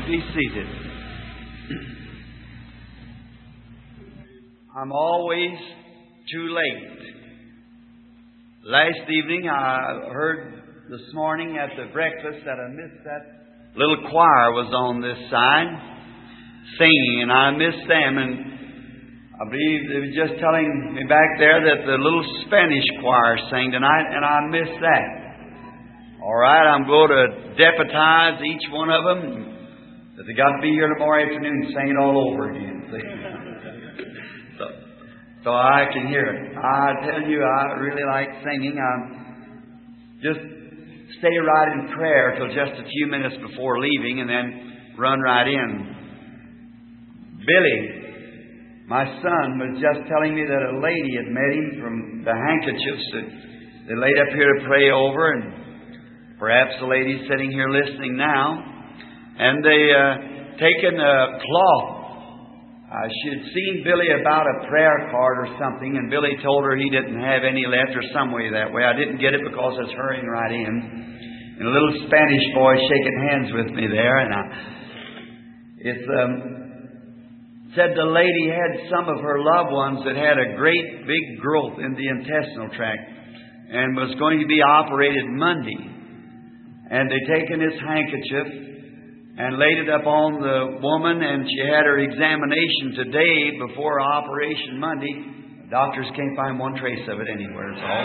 to be seated. I'm always too late. Last evening I heard this morning at the breakfast that I missed that little choir was on this side singing, and I missed them, and I believe they were just telling me back there that the little Spanish choir sang tonight, and I missed that. All right, I'm going to deputize each one of them that they got to be here tomorrow afternoon and sing it all over again. So I can hear it. I tell you, I really like singing. Just stay right in prayer till just a few minutes before leaving, and then run right in. Billy, my son, was just telling me that a lady had met him from the handkerchiefs that they laid up here to pray over, and perhaps the lady's sitting here listening now. And they taken a cloth. She had seen Billy about a prayer card or something, and Billy told her he didn't have any left, or some way that way. I didn't get it because I was hurrying right in. And a little Spanish boy shaking hands with me there, and it said the lady had some of her loved ones that had a great big growth in the intestinal tract and was going to be operated Monday. And they taken this handkerchief and laid it up on the woman, and she had her examination today before operation Monday. The doctors can't find one trace of it anywhere. It's all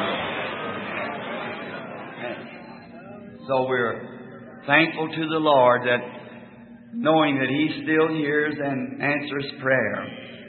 that. So we're thankful to the Lord that knowing that He still hears and answers prayer.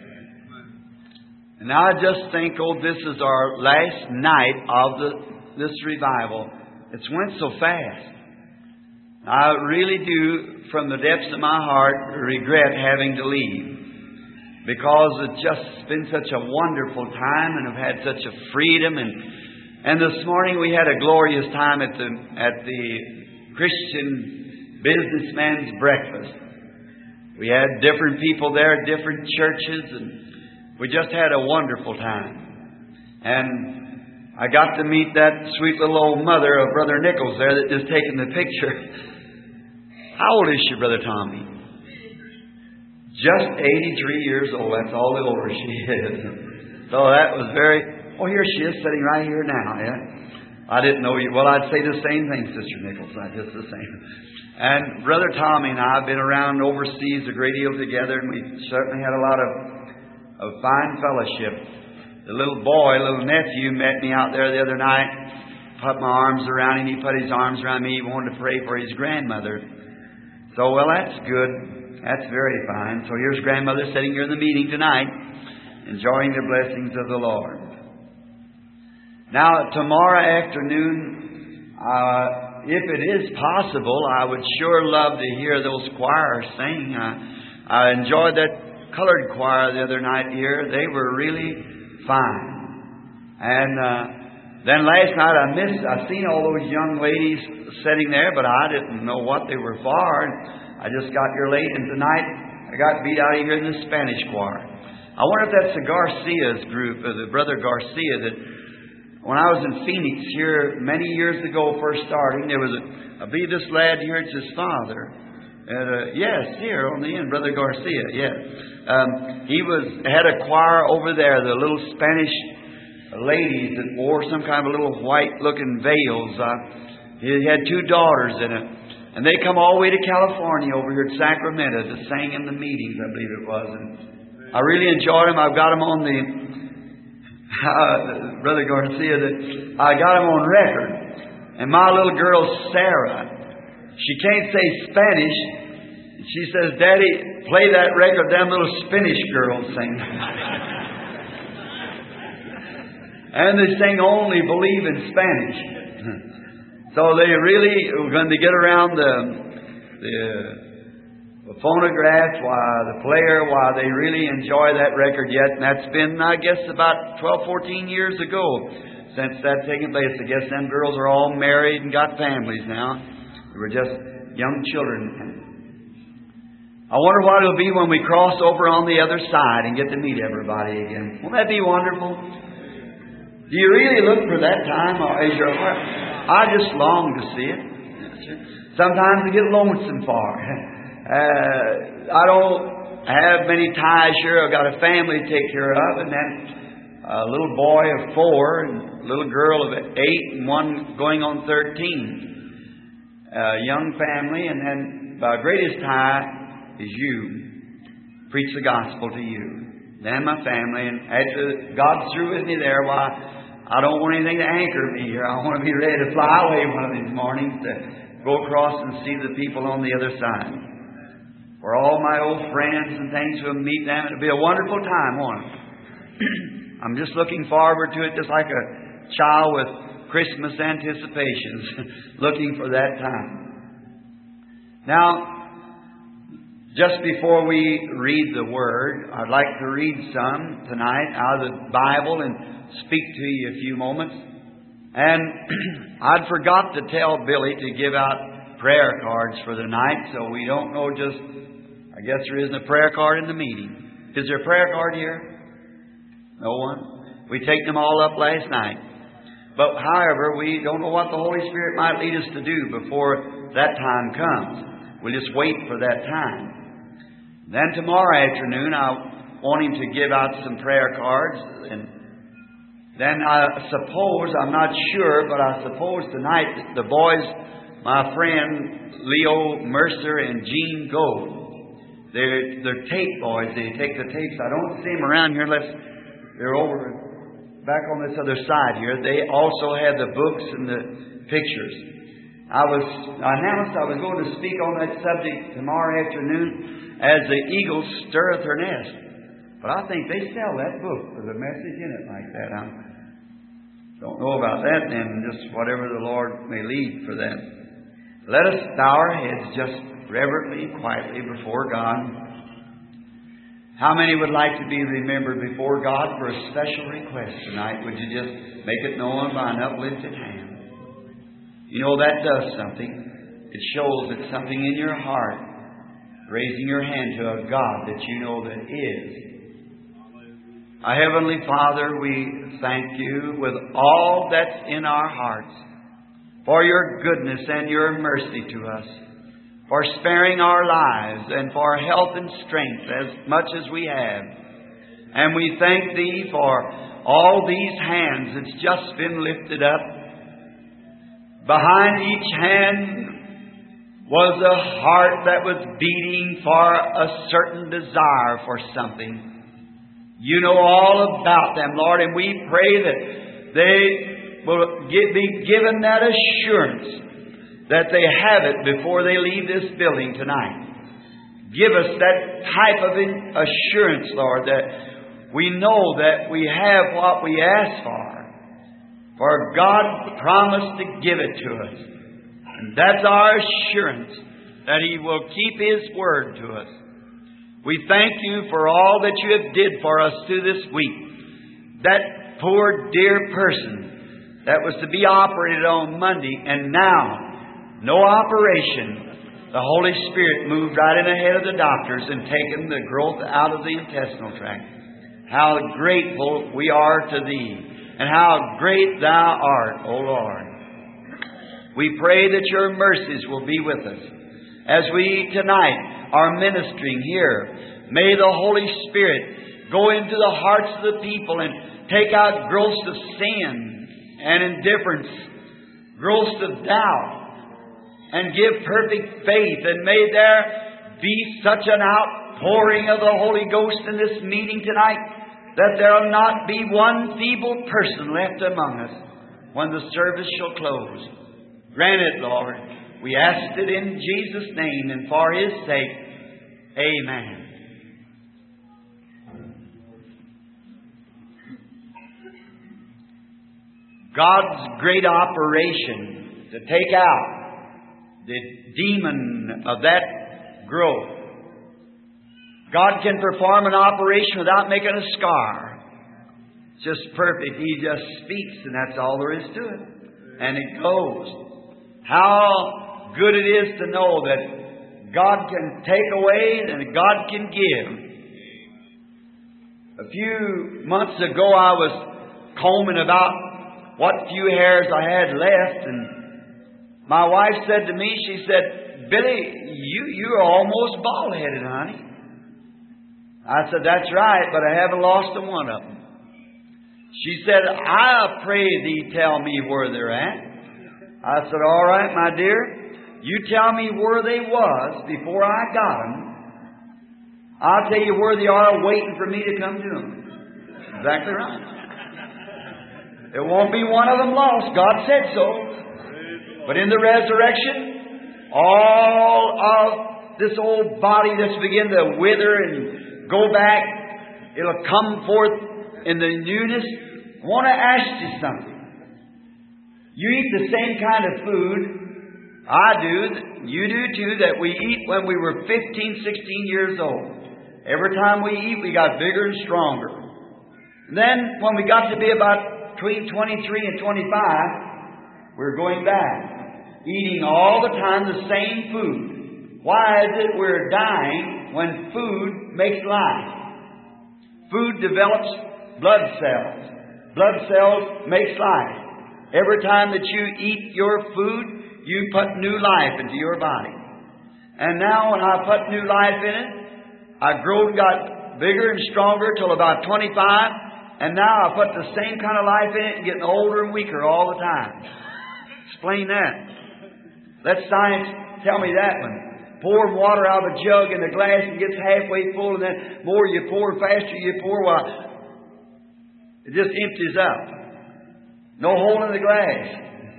And I just think, this is our last night of this revival. It's went so fast. I really do, from the depths of my heart, regret having to leave, because it's just been such a wonderful time, and I've had such a freedom. And this morning we had a glorious time at the Christian businessman's breakfast. We had different people there, different churches, and we just had a wonderful time. And I got to meet that sweet little old mother of Brother Nichols there that just taken the picture. How old is she, Brother Tommy? Just 83 years old. That's all the older she is. So that was very... Oh, here she is sitting right here now. Yeah, I didn't know you. Well, I'd say the same thing, Sister Nichols. Just the same. And Brother Tommy and I have been around overseas a great deal together, and we certainly had a lot of fine fellowship. The little nephew met me out there the other night, put my arms around him. He put his arms around me. He wanted to pray for his grandmother. So, well, that's good. That's very fine. So here's grandmother sitting here in the meeting tonight, enjoying the blessings of the Lord. Now, tomorrow afternoon, if it is possible, I would sure love to hear those choirs sing. I enjoyed that colored choir the other night here. They were really fine. And then last night I seen all those young ladies sitting there, but I didn't know what they were for. I just got here late, and tonight I got beat out of here in the Spanish choir. I wonder if that's the Garcia's group, or the Brother Garcia, that when I was in Phoenix here many years ago, first starting, there was I believe this lad here, it's his father. And, yes, here on the end, Brother Garcia, yes. He had a choir over there, the little Spanish ladies that wore some kind of little white-looking veils. He had two daughters in it. And they come all the way to California over here at Sacramento to sing in the meetings, I believe it was. And I really enjoyed them. I've got them on Brother Garcia, I got them on record. And my little girl, Sarah, she can't say Spanish. She says, Daddy, play that record, them little Spanish girls sing. And they sing Only Believe in Spanish. So they really, when they get around the phonograph, the player, they really enjoy that record yet. And that's been, I guess, about 12, 14 years ago since that's taken place. I guess them girls are all married and got families now. They were just young children. I wonder what it'll be when we cross over on the other side and get to meet everybody again. Won't that be wonderful? Do you really look for that time, or is your heart? I just long to see it. Sometimes I get lonesome for it. I don't have many ties here. I've got a family to take care of, and then a little boy of 4, and a little girl of 8, and one going on 13. A young family, and then my greatest tie is you. Preach the gospel to you. Then my family, and after God's through with me there, why, I don't want anything to anchor me here. I want to be ready to fly away one of these mornings to go across and see the people on the other side. For all my old friends and things, we'll meet them. It'll be a wonderful time, won't it? I'm just looking forward to it, just like a child with Christmas anticipations, looking for that time. Now, just before we read the Word, I'd like to read some tonight out of the Bible and speak to you a few moments. And I'd forgot to tell Billy to give out prayer cards for the night, so we don't know just, I guess there isn't a prayer card in the meeting. Is there a prayer card here? No one? We take them all up last night. But however, we don't know what the Holy Spirit might lead us to do before that time comes. We'll just wait for that time. Then tomorrow afternoon, I want him to give out some prayer cards. And then I suppose, I'm not sure, but I suppose tonight the boys, my friend Leo Mercer and Gene Gold, they're tape boys. They take the tapes. I don't see them around here unless they're over back on this other side here. They also have the books and the pictures. I announced I was going to speak on that subject tomorrow afternoon as the eagle stirreth her nest. But I think they sell that book with a message in it like that. I don't know about that then, just whatever the Lord may lead for that. Let us bow our heads just reverently, quietly before God. How many would like to be remembered before God for a special request tonight? Would you just make it known by an uplifted hand? You know, that does something. It shows that something in your heart, raising your hand to a God that you know that is. Our Heavenly Father, we thank you with all that's in our hearts for your goodness and your mercy to us, for sparing our lives and for health and strength as much as we have. And we thank Thee for all these hands that's just been lifted up. Behind each hand was a heart that was beating for a certain desire for something. You know all about them, Lord, and we pray that they will be given that assurance that they have it before they leave this building tonight. Give us that type of assurance, Lord, that we know that we have what we ask for. For God promised to give it to us. And that's our assurance that He will keep His word to us. We thank you for all that you have did for us through this week. That poor dear person that was to be operated on Monday, and now no operation. The Holy Spirit moved right in ahead of the doctors and taken the growth out of the intestinal tract. How grateful we are to Thee. And how great Thou art, O Lord. We pray that your mercies will be with us. As we tonight are ministering here, may the Holy Spirit go into the hearts of the people and take out growths of sin and indifference, growths of doubt, and give perfect faith. And may there be such an outpouring of the Holy Ghost in this meeting tonight that there will not be one feeble person left among us when the service shall close. Grant it, Lord. We ask it in Jesus' name and for His sake. Amen. God's great operation to take out the demon of that growth. God can perform an operation without making a scar. It's just perfect. He just speaks, and that's all there is to it. And it goes. How good it is to know that God can take away and God can give. A few months ago, I was combing about what few hairs I had left, and my wife said to me, she said, Billy, you're almost bald-headed, honey. I said, that's right, but I haven't lost a one of them. She said, I pray thee tell me where they're at. I said, all right, my dear, you tell me where they was before I got them. I'll tell you where they are waiting for me to come to them. Exactly right. There won't be one of them lost. God said so. But in the resurrection, all of this old body that's begun to wither and go back, it'll come forth in the newness. I want to ask you something. You eat the same kind of food I do, you do too, that we eat when we were 15, 16 years old. Every time we eat, we got bigger and stronger. Then, when we got to be about between 23 and 25, we're going back, eating all the time the same food. Why is it we're dying when food makes life? Food develops blood cells. Blood cells makes life. Every time that you eat your food, you put new life into your body. And now when I put new life in it, I grew and got bigger and stronger till about 25. And now I put the same kind of life in it and getting older and weaker all the time. Explain that. Let science tell me that one. Pour water out of a jug in a glass and gets halfway full, and then more you pour, faster you pour, well, it just empties up. No hole in the glass.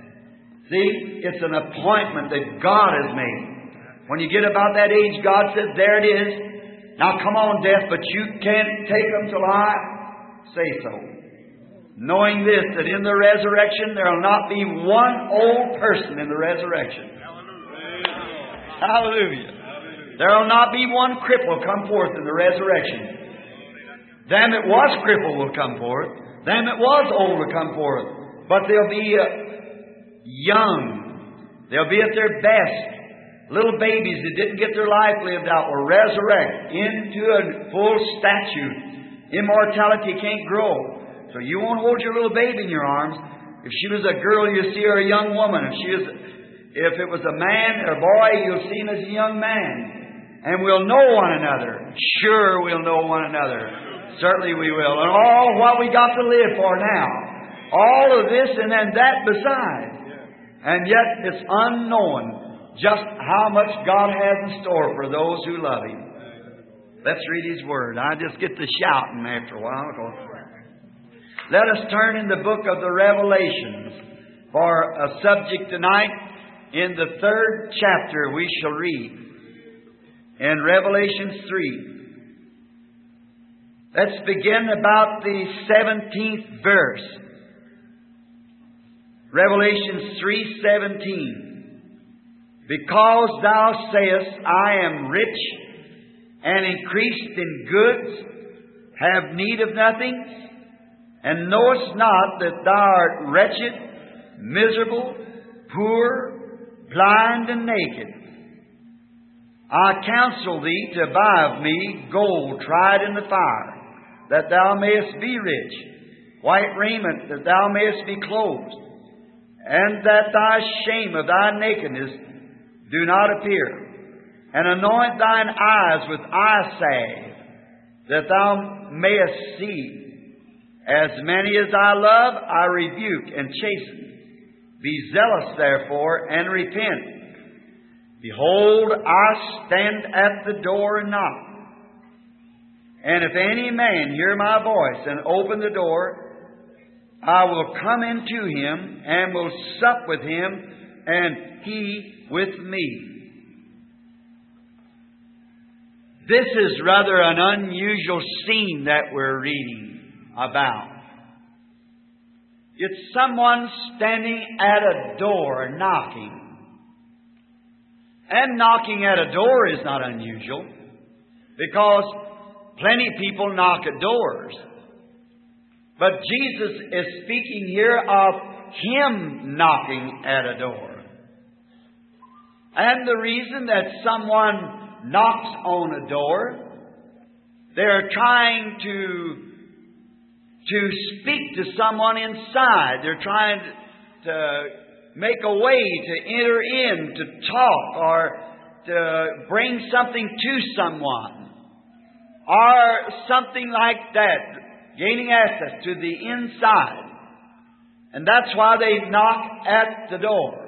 See, it's an appointment that God has made. When you get about that age, God says, there it is. Now come on, death, but you can't take them till I say so. Knowing this, that in the resurrection, there will not be one old person in the resurrection. Hallelujah. There will not be one cripple come forth in the resurrection. Them that was crippled will come forth. Them that was old will come forth. But they'll be young. They'll be at their best. Little babies that didn't get their life lived out will resurrect into a full statute. Immortality can't grow. So you won't hold your little baby in your arms. If she was a girl, you'll see her a young woman. If it was a man or a boy, you'll see him as a young man. And we'll know one another. Sure, we'll know one another. Certainly we will. And all what we got to live for now. All of this and then that besides. And yet it's unknown just how much God has in store for those who love Him. Let's read His Word. I just get to shouting after a while. Let us turn in the book of the Revelations for a subject tonight. In the 3rd chapter we shall read. In Revelation 3. Let's begin about the 17th verse. Revelation 3:17. Because thou sayest, I am rich and increased in goods, have need of nothing, and knowest not that thou art wretched, miserable, poor, blind, and naked. I counsel thee to buy of me gold tried in the fire, that thou mayest be rich, white raiment, that thou mayest be clothed, and that thy shame of thy nakedness do not appear. And anoint thine eyes with eye salve, that thou mayest see. As many as I love, I rebuke and chasten. Be zealous, therefore, and repent. Behold, I stand at the door and knock. And if any man hear my voice and open the door, I will come into him and will sup with him, and he with me. This is rather an unusual scene that we're reading about. It's someone standing at a door knocking. And knocking at a door is not unusual, because plenty of people knock at doors. But Jesus is speaking here of Him knocking at a door. And the reason that someone knocks on a door, they're trying to speak to someone inside. They're trying to make a way to enter in, to talk, or to bring something to someone, or something like that, gaining access to the inside. And that's why they knock at the door.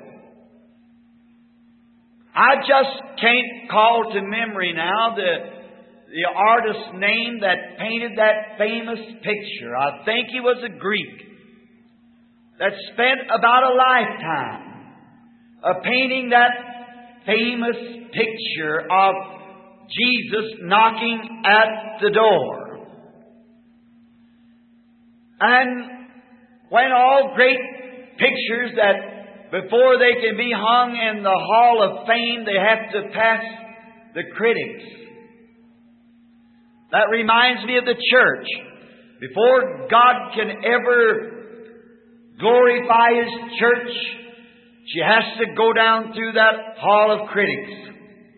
I just can't call to memory now the artist's name that painted that famous picture. I think he was a Greek that spent about a lifetime of painting that famous picture of Jesus knocking at the door. And when all great pictures that before they can be hung in the Hall of Fame, they have to pass the critics. That reminds me of the church. Before God can ever glorify His church, she has to go down through that Hall of critics.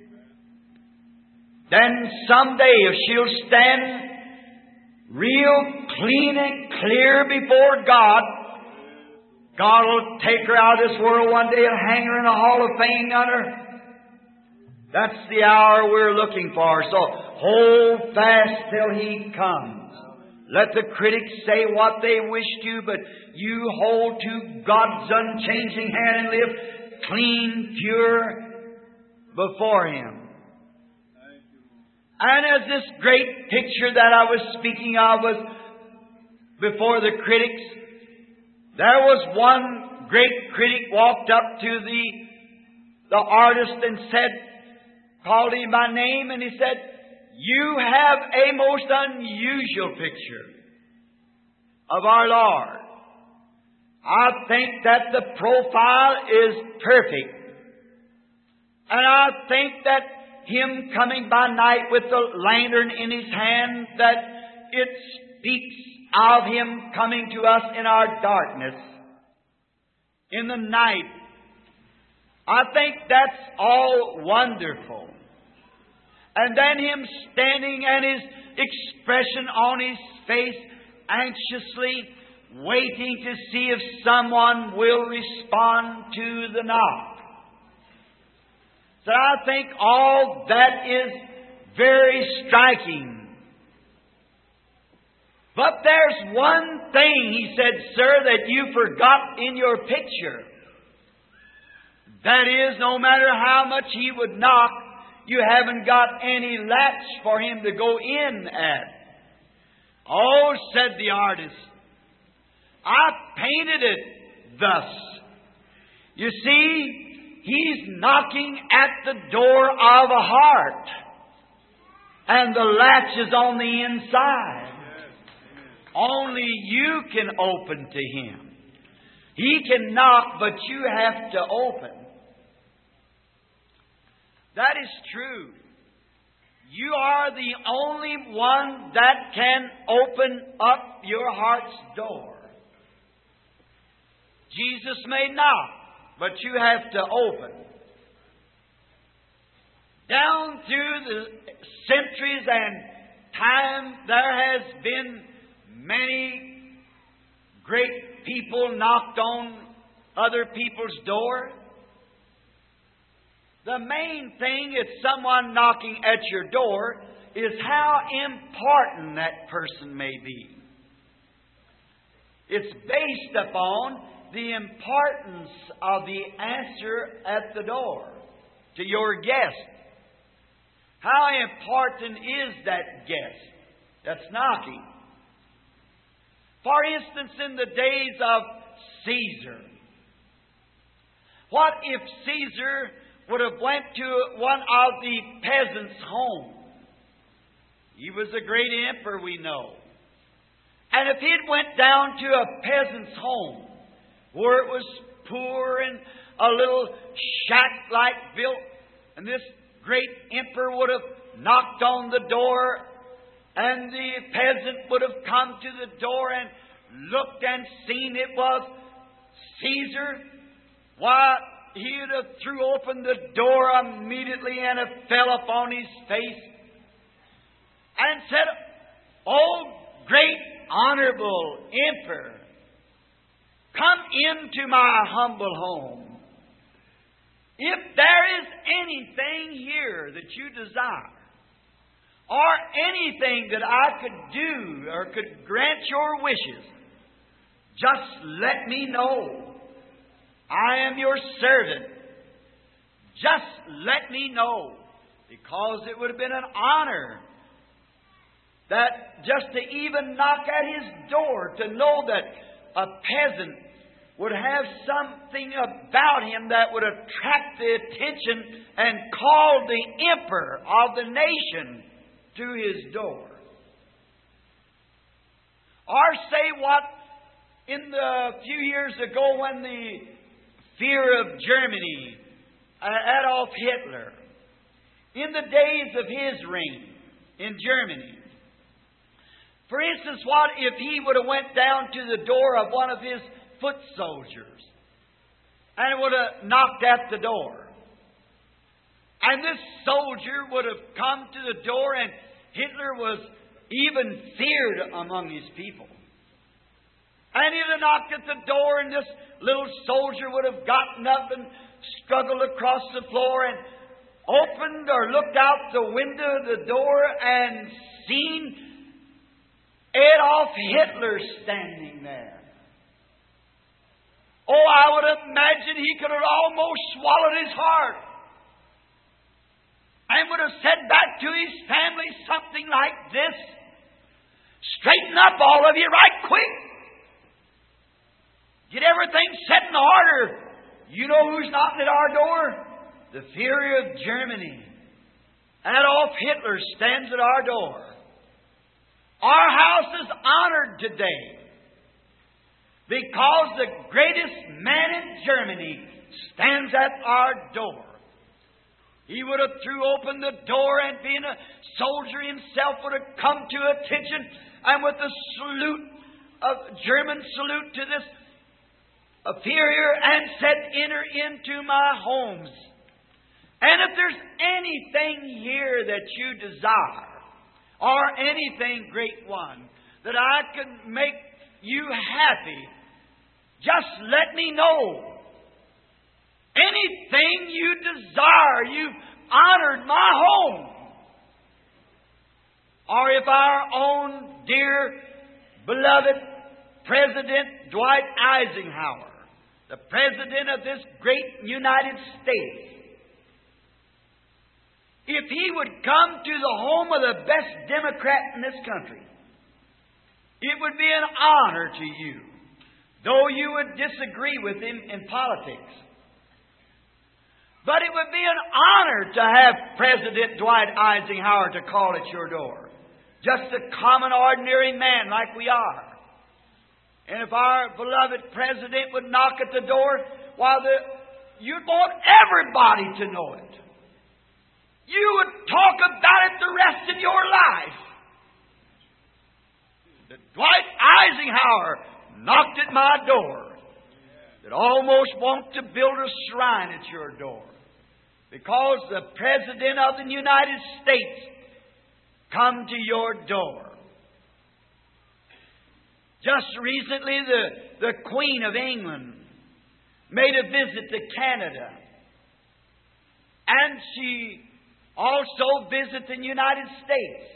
Then someday, if she'll stand real clean and clear before God, God will take her out of this world one day and hang her in a Hall of Fame under. That's the hour we're looking for. So hold fast till He comes. Let the critics say what they wish to, but you hold to God's unchanging hand and live clean, pure before Him. And as this great picture that I was speaking of was before the critics, there was one great critic walked up to the artist and said, called him by name, and he said, "You have a most unusual picture of our Lord. I think that the profile is perfect. And I think that Him coming by night with the lantern in His hand, that it speaks of Him coming to us in our darkness, in the night. I think that's all wonderful. And then Him standing and His expression on His face, anxiously waiting to see if someone will respond to the knock. So I think all that is very striking. But there's one thing," he said, "sir, that you forgot in your picture. That is, no matter how much He would knock, you haven't got any latch for Him to go in at." "Oh," said the artist, "I painted it thus. You see, He's knocking at the door of a heart, and the latch is on the inside. Only you can open to Him. He can knock, but you have to open." That is true. You are the only one that can open up your heart's door. Jesus may knock, but you have to open. Down through the centuries and time, there has been many great people knocked on other people's door. The main thing is someone knocking at your door is how important that person may be. It's based upon the importance of the answer at the door to your guest. How important is that guest that's knocking? For instance, in the days of Caesar, what if Caesar would have went to one of the peasants' homes? He was a great emperor, we know. And if he'd went down to a peasant's home, where it was poor and a little shack-like built, and this great emperor would have knocked on the door, and the peasant would have come to the door and looked and seen it was Caesar, why, he'd have threw open the door immediately and have fell upon his face and said, "Oh, great honorable emperor, come into my humble home. If there is anything here that you desire, or anything that I could do or could grant your wishes, just let me know. I am your servant. Just let me know. Because it would have been an honor that just to even knock at his door, to know that a peasant would have something about him that would attract the attention and call the emperor of the nation to his door. Or say what in the few years ago when the fear of Germany, Adolf Hitler, in the days of his reign in Germany. For instance, what if he would have went down to the door of one of his foot soldiers and would have knocked at the door? And this soldier would have come to the door, and Hitler was even feared among his people. And he'd have knocked at the door, and this little soldier would have gotten up and struggled across the floor and opened or looked out the window of the door and seen Adolf Hitler standing there. Oh, I would imagine he could have almost swallowed his heart and would have said back to his family something like this: straighten up, all of you, right quick. Get everything set in order. You know who's knocking at our door? The Führer of Germany. Adolf Hitler stands at our door. Our house is honored today because the greatest man in Germany stands at our door. He would have threw open the door, and being a soldier himself would have come to attention, and with a salute, a German salute to this Führer, and said, enter into my homes. And if there's anything here that you desire, or anything, great one, that I can make you happy, just let me know. Anything you desire, you've honored my home. Or if our own dear, beloved President Dwight Eisenhower, the President of this great United States, if he would come to the home of the best Democrat in this country, it would be an honor to you, though you would disagree with him in politics. But it would be an honor to have President Dwight Eisenhower to call at your door. Just a common, ordinary man like we are. And if our beloved President would knock at the door, you'd want everybody to know it. You would talk about it the rest of your life. That Dwight Eisenhower knocked at my door. That almost want to build a shrine at your door. Because the President of the United States come to your door. Just recently, the Queen of England made a visit to Canada. And she also visited the United States.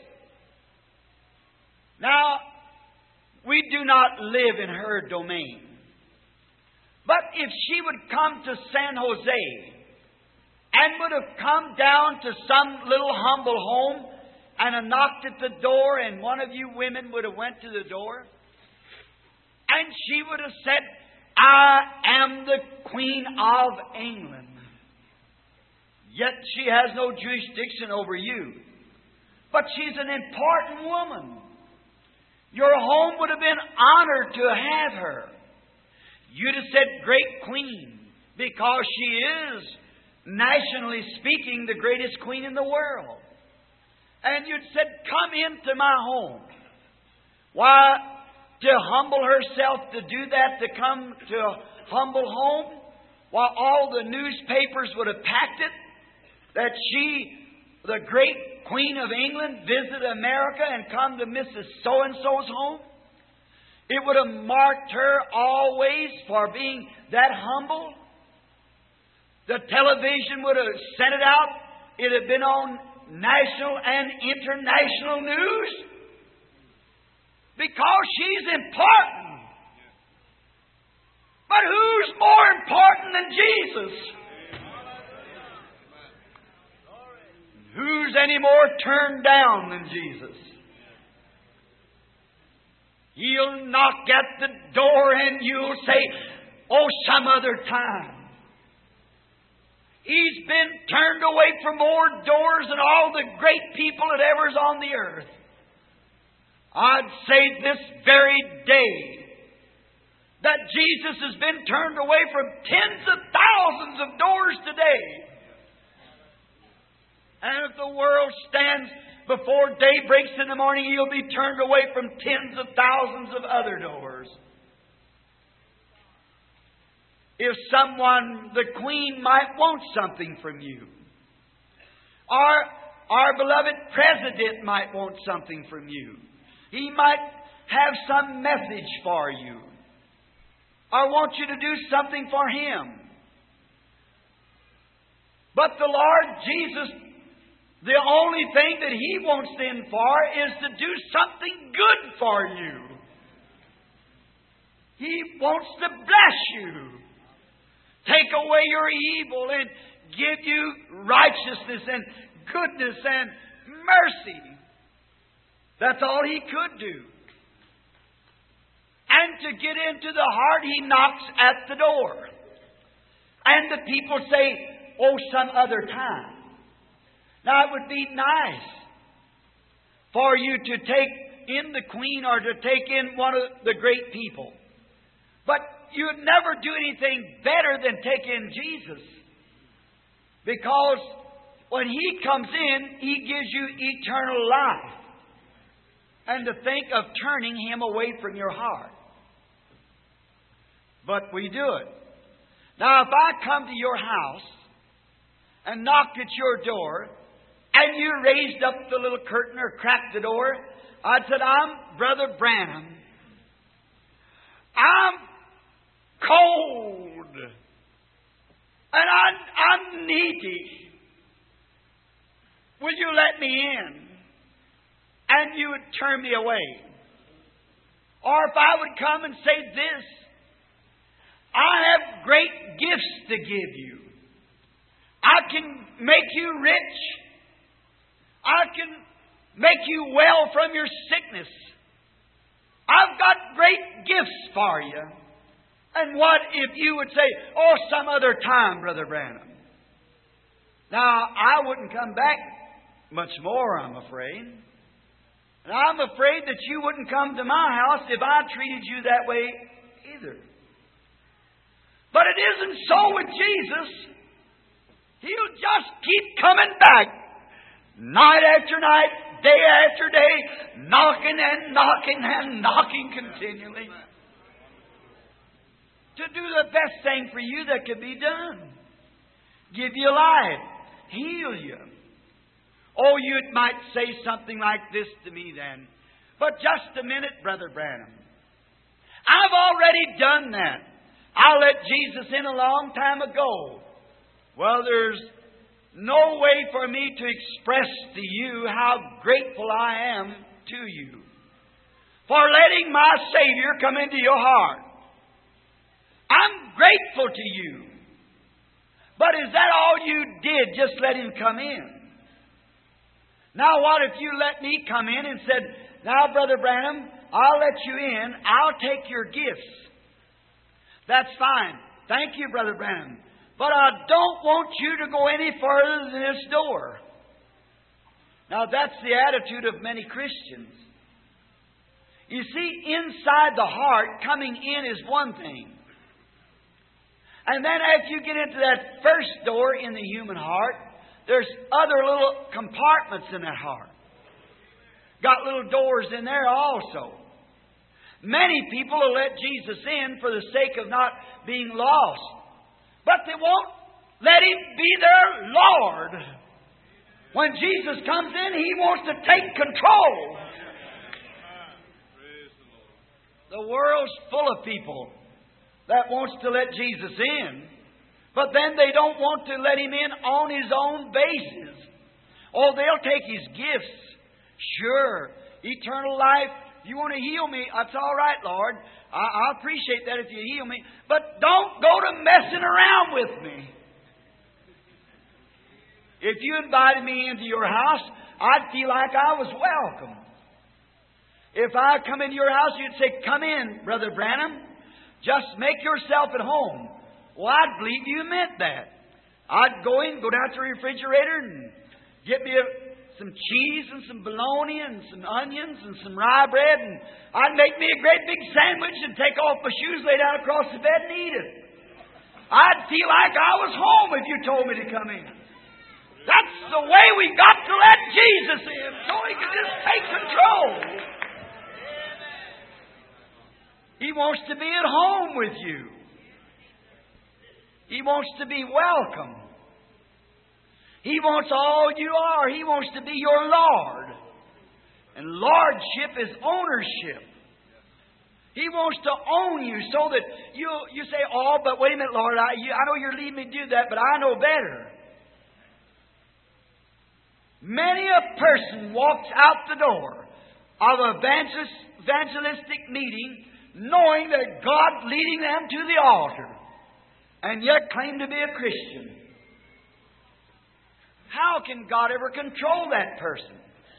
Now, we do not live in her domain. But if she would come to San Jose and would have come down to some little humble home and have knocked at the door, and one of you women would have went to the door, and she would have said, I am the Queen of England. Yet she has no jurisdiction over you. But she's an important woman. Your home would have been honored to have her. You'd have said, great queen, because she is, nationally speaking, the greatest queen in the world. And you'd said, come into my home. Why, to humble herself to do that, to come to a humble home, while all the newspapers would have packed it, that she, the great Queen of England, visited America and come to Mrs. So-and-so's home. It would have marked her always for being that humble. The television would have sent it out. It had been on national and international news. Because she's important. But who's more important than Jesus? Who's any more turned down than Jesus? He'll knock at the door and you'll say, oh, some other time. He's been turned away from more doors than all the great people that ever's on the earth. I'd say this very day that Jesus has been turned away from tens of thousands of doors today. And if the world stands before day breaks in the morning, he'll be turned away from tens of thousands of other doors. If someone, the Queen, might want something from you, our beloved President might want something from you. He might have some message for you, or want you to do something for Him. But the Lord Jesus, the only thing that He wants them for is to do something good for you. He wants to bless you, take away your evil, and give you righteousness and goodness and mercy. That's all He could do. And to get into the heart, He knocks at the door. And the people say, oh, some other time. Now, it would be nice for you to take in the Queen or to take in one of the great people. But you'd never do anything better than take in Jesus. Because when He comes in, He gives you eternal life. And to think of turning Him away from your heart. But we do it. Now, if I come to your house and knocked at your door, and you raised up the little curtain or cracked the door, I'd said, I'm Brother Branham. I'm cold. And I'm needy. Will you let me in? And you would turn me away. Or if I would come and say this, I have great gifts to give you. I can make you rich. I can make you well from your sickness. I've got great gifts for you. And what if you would say, oh, some other time, Brother Branham? Now, I wouldn't come back much more, I'm afraid. And I'm afraid that you wouldn't come to my house if I treated you that way either. But it isn't so with Jesus. He'll just keep coming back. Night after night, day after day, knocking and knocking and knocking continually. To do the best thing for you that could be done. Give you life. Heal you. Oh, you might say something like this to me then. But just a minute, Brother Branham. I've already done that. I let Jesus in a long time ago. Well, there's no way for me to express to you how grateful I am to you for letting my Savior come into your heart. I'm grateful to you. But is that all you did? Just let Him come in? Now what if you let me come in and said, now, Brother Branham, I'll let you in. I'll take your gifts. That's fine. Thank you, Brother Branham. But I don't want you to go any further than this door. Now, that's the attitude of many Christians. You see, inside the heart, coming in is one thing. And then as you get into that first door in the human heart, there's other little compartments in that heart. Got little doors in there also. Many people will let Jesus in for the sake of not being lost. But they won't let Him be their Lord. When Jesus comes in, He wants to take control. The world's full of people that wants to let Jesus in. But then they don't want to let Him in on His own basis. Oh, they'll take His gifts. Sure. Eternal life. You want to heal me? That's all right, Lord. I appreciate that if you heal me. But don't go to messing around with me. If you invited me into your house, I'd feel like I was welcome. If I come into your house, you'd say, "Come in, Brother Branham. Just make yourself at home." Well, I'd believe you meant that. I'd go in, go down to the refrigerator and get me some cheese and some bologna and some onions and some rye bread, and I'd make me a great big sandwich and take off my shoes, lay down across the bed and eat it. I'd feel like I was home if you told me to come in. That's the way we got to let Jesus in, so He can just take control. He wants to be at home with you. He wants to be welcome. He wants all you are. He wants to be your Lord. And lordship is ownership. He wants to own you so that you say, "Oh, but wait a minute, Lord, I know you're leading me to do that, but I know better." Many a person walks out the door of an evangelistic meeting knowing that God's leading them to the altar, and yet claim to be a Christian. How can God ever control that person?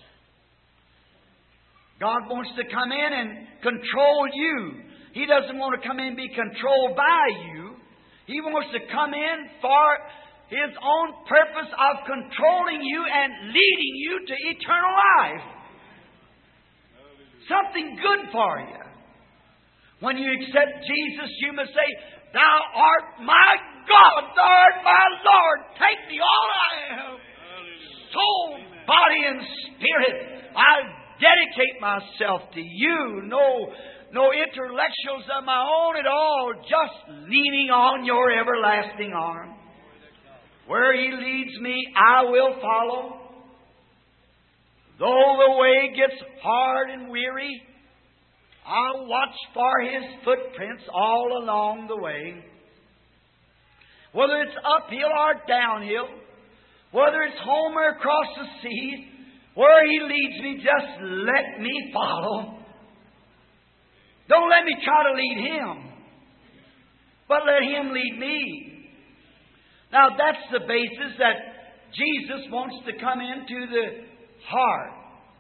God wants to come in and control you. He doesn't want to come in and be controlled by you. He wants to come in for His own purpose of controlling you and leading you to eternal life. Something good for you. When you accept Jesus, you must say, "Thou art my God, Thou art my Lord. Take me all I am. Soul, body, and spirit. I dedicate myself to you. No intellectuals of my own at all. Just leaning on your everlasting arm. Where He leads me, I will follow. Though the way gets hard and weary, I'll watch for His footprints all along the way. Whether it's uphill or downhill, whether it's home or across the seas, where He leads me, just let me follow. Don't let me try to lead Him, but let Him lead me. Now that's the basis that Jesus wants to come into the heart.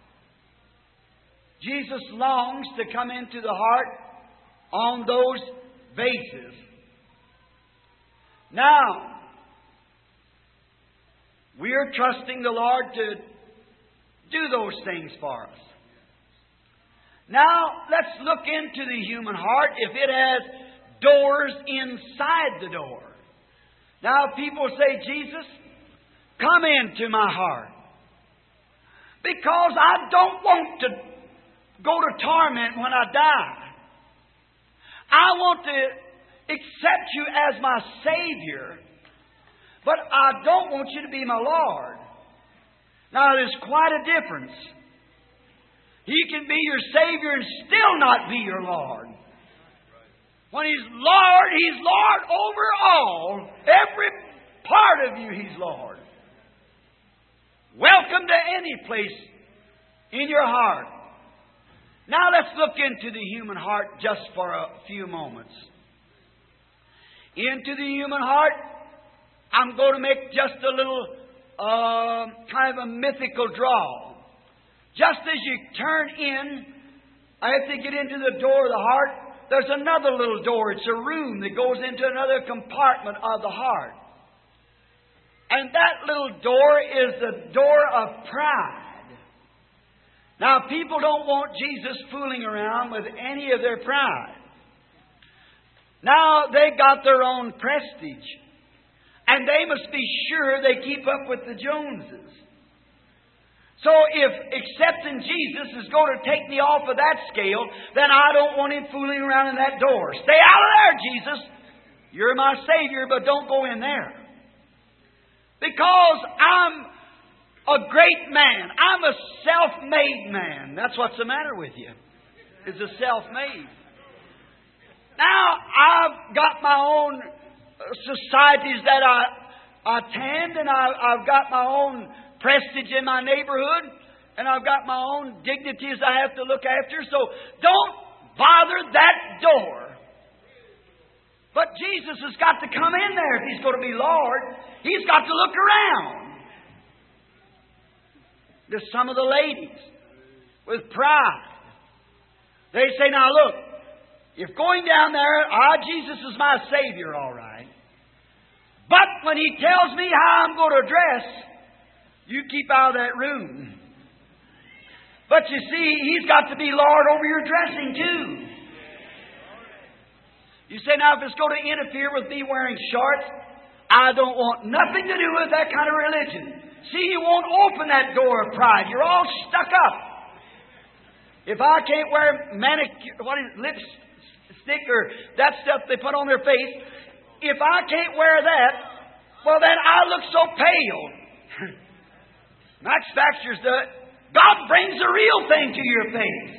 Jesus longs to come into the heart on those bases. Now, we are trusting the Lord to do those things for us. Now, let's look into the human heart if it has doors inside the door. Now, people say, "Jesus, come into my heart, because I don't want to go to torment when I die. I want to accept you as my Savior, but I don't want you to be my Lord." Now, there's quite a difference. He can be your Savior and still not be your Lord. When He's Lord over all. Every part of you, He's Lord. Welcome to any place in your heart. Now let's look into the human heart just for a few moments. Into the human heart, I'm going to make just a little kind of a mythical draw. Just as you turn in, as you get into the door of the heart, there's another little door. It's a room that goes into another compartment of the heart. And that little door is the door of pride. Now, people don't want Jesus fooling around with any of their pride. Now, they got their own prestige. And they must be sure they keep up with the Joneses. So if accepting Jesus is going to take me off of that scale, then I don't want Him fooling around in that door. Stay out of there, Jesus. You're my Savior, but don't go in there. Because I'm a great man. I'm a self-made man. That's what's the matter with you. Is a self-made. Now, I've got my own societies that I attend, and I've got my own prestige in my neighborhood, and I've got my own dignities I have to look after. So don't bother that door. But Jesus has got to come in there if He's going to be Lord. He's got to look around. There's some of the ladies with pride. They say, now look, if going down there, Jesus is my Savior, all right. But when He tells me how I'm going to dress, you keep out of that room. But you see, He's got to be Lord over your dressing too. You say, now if it's going to interfere with me wearing shorts, I don't want nothing to do with that kind of religion. See, you won't open that door of pride. You're all stuck up. If I can't wear lipstick or that stuff they put on their face, if I can't wear that, well then I look so pale. Max Factor's God brings the real thing to your face.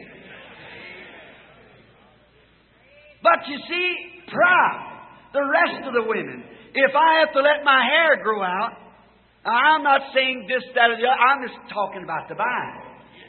But you see, pride, the rest of the women, if I have to let my hair grow out, I'm not saying this, that, or the other, I'm just talking about the Bible.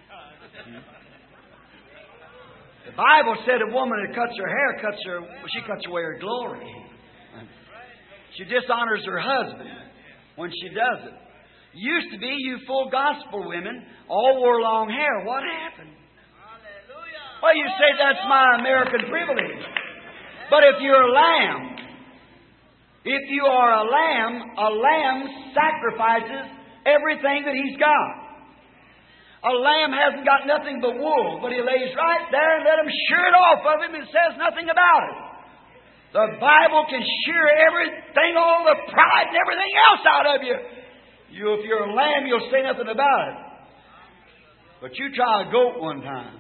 The Bible said a woman that cuts her hair, she cuts away her glory. She dishonors her husband when she does it. Used to be, you full gospel women all wore long hair. What happened? Well, you say that's my American privilege. But if you're a lamb, if you are a lamb sacrifices everything that he's got. A lamb hasn't got nothing but wool, but he lays right there and let him shear it off of him and says nothing about it. The Bible can shear everything, all the pride and everything else out of you. If you're a lamb, you'll say nothing about it. But you try a goat one time.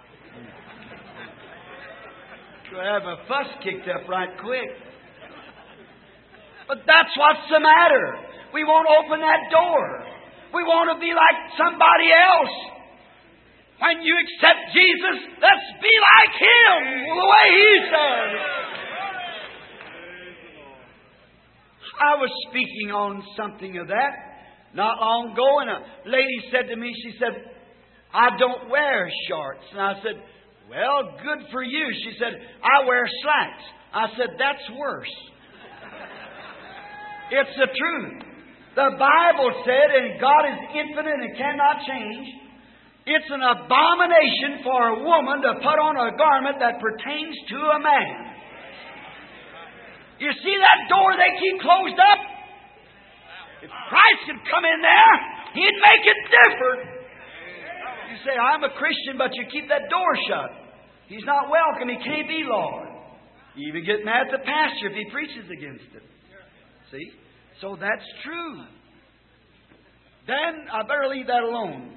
You'll have a fuss kicked up right quick. But that's what's the matter. We won't open that door. We want to be like somebody else. When you accept Jesus, let's be like Him, the way He said. I was speaking on something of that not long ago, and a lady said to me, she said, I don't wear shorts. And I said, well, good for you. She said, I wear slacks. I said, that's worse. It's the truth. The Bible said, and God is infinite and cannot change, it's an abomination for a woman to put on a garment that pertains to a man. You see that door they keep closed up? If Christ could come in there, He'd make it different. You say, I'm a Christian, but you keep that door shut. He's not welcome. He can't be Lord. You even get mad at the pastor if he preaches against it. See? So that's true. Then I better leave that alone.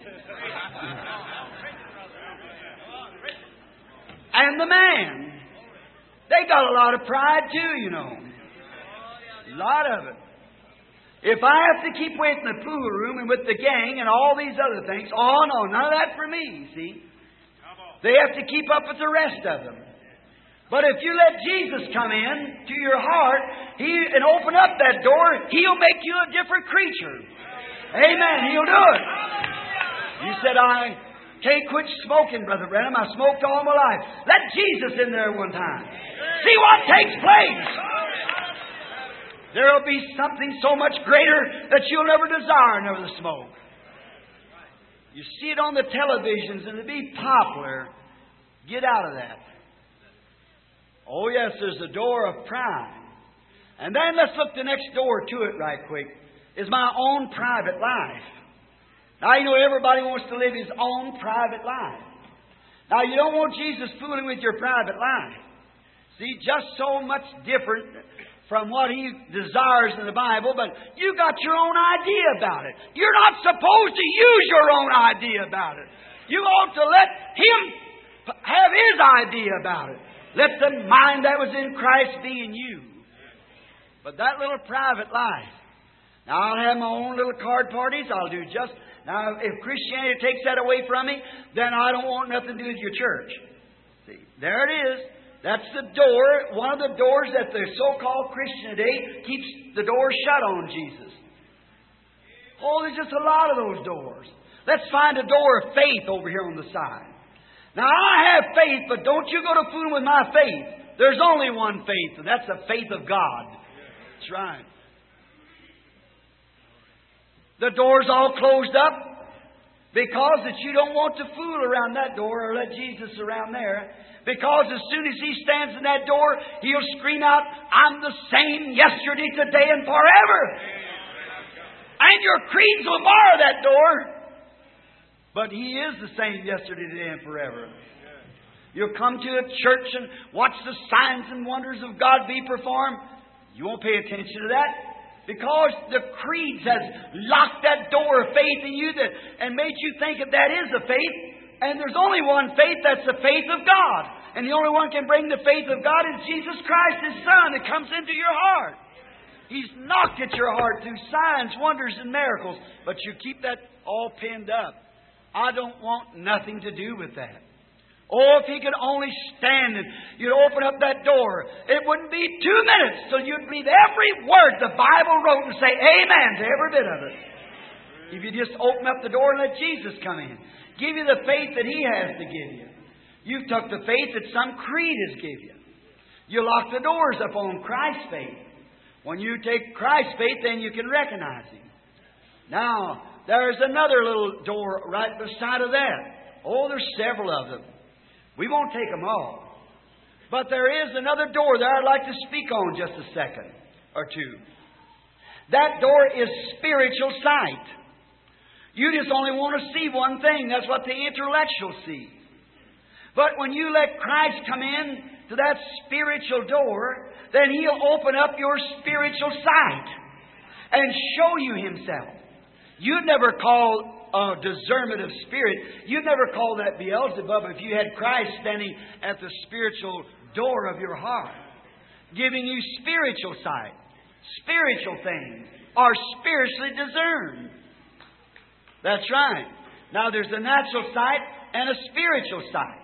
And the man. They got a lot of pride too, you know. A lot of it. If I have to keep away from the pool room and with the gang and all these other things, oh no, none of that for me, see. They have to keep up with the rest of them. But if you let Jesus come in to your heart and open up that door, He'll make you a different creature. Amen. He'll do it. You said, I can't quit smoking, Brother Branham. I smoked all my life. Let Jesus in there one time. See what takes place. There will be something so much greater that you'll never desire never to smoke. You see it on the televisions and it'll be popular. Get out of that. Oh yes, there's a door of pride. And then let's look the next door to it right quick. Is my own private life. Now you know everybody wants to live his own private life. Now you don't want Jesus fooling with your private life. See, just so much different from what He desires in the Bible, but you got your own idea about it. You're not supposed to use your own idea about it. You ought to let Him have His idea about it. Let the mind that was in Christ be in you. But that little private life. Now, I'll have my own little card parties. I'll do just... Now, if Christianity takes that away from me, then I don't want nothing to do with your church. See, there it is. That's the door, one of the doors that the so-called Christian today keeps the door shut on Jesus. Oh, there's just a lot of those doors. Let's find a door of faith over here on the side. Now, I have faith, but don't you go to fooling with my faith. There's only one faith, and that's the faith of God. That's right. The door's all closed up because that you don't want to fool around that door or let Jesus around there. Because as soon as He stands in that door, He'll scream out, I'm the same yesterday, today, and forever. And your creeds will bar that door. But He is the same yesterday, today, and forever. You'll come to a church and watch the signs and wonders of God be performed. You won't pay attention to that. Because the creeds has locked that door of faith in you and made you think that is a faith. And there's only one faith, that's the faith of God. And the only one can bring the faith of God is Jesus Christ, His Son, that comes into your heart. He's knocked at your heart through signs, wonders, and miracles. But you keep that all pinned up. I don't want nothing to do with that. Oh, if He could only stand and you'd open up that door. It wouldn't be 2 minutes till you'd believe every word the Bible wrote and say amen to every bit of it. If you just open up the door and let Jesus come in. Give you the faith that He has to give you. You took the faith that some creed has given you. You lock the doors up on Christ's faith. When you take Christ's faith, then you can recognize Him. Now, there's another little door right beside of that. Oh, there's several of them. We won't take them all. But there is another door there I'd like to speak on just a second or two. That door is spiritual sight. You just only want to see one thing. That's what the intellectual sees. But when you let Christ come in to that spiritual door, then He'll open up your spiritual sight and show you Himself. You'd never call a discernment of spirit, you'd never call that Beelzebub if you had Christ standing at the spiritual door of your heart, giving you spiritual sight. Spiritual things are spiritually discerned. That's right. Now there's a natural sight and a spiritual sight.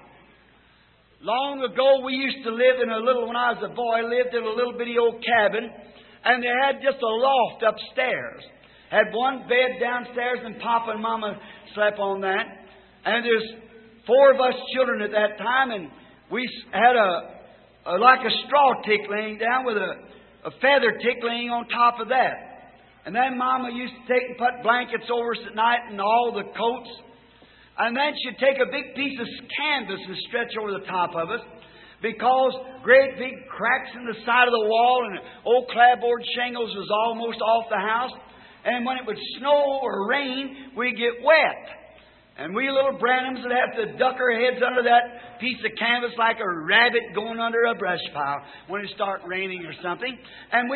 Long ago we used to live in when I was a boy, lived in a little bitty old cabin, and they had just a loft upstairs. Had one bed downstairs, and Papa and Mama slept on that. And there's 4 of us children at that time, and we had like a straw tick laying down with a feather tick laying on top of that. And then Mama used to take and put blankets over us at night and all the coats. And then she'd take a big piece of canvas and stretch over the top of us, because great big cracks in the side of the wall and old clapboard shingles was almost off the house. And when it would snow or rain, we'd get wet. And we little Branhams would have to duck our heads under that piece of canvas like a rabbit going under a brush pile when it started raining or something. And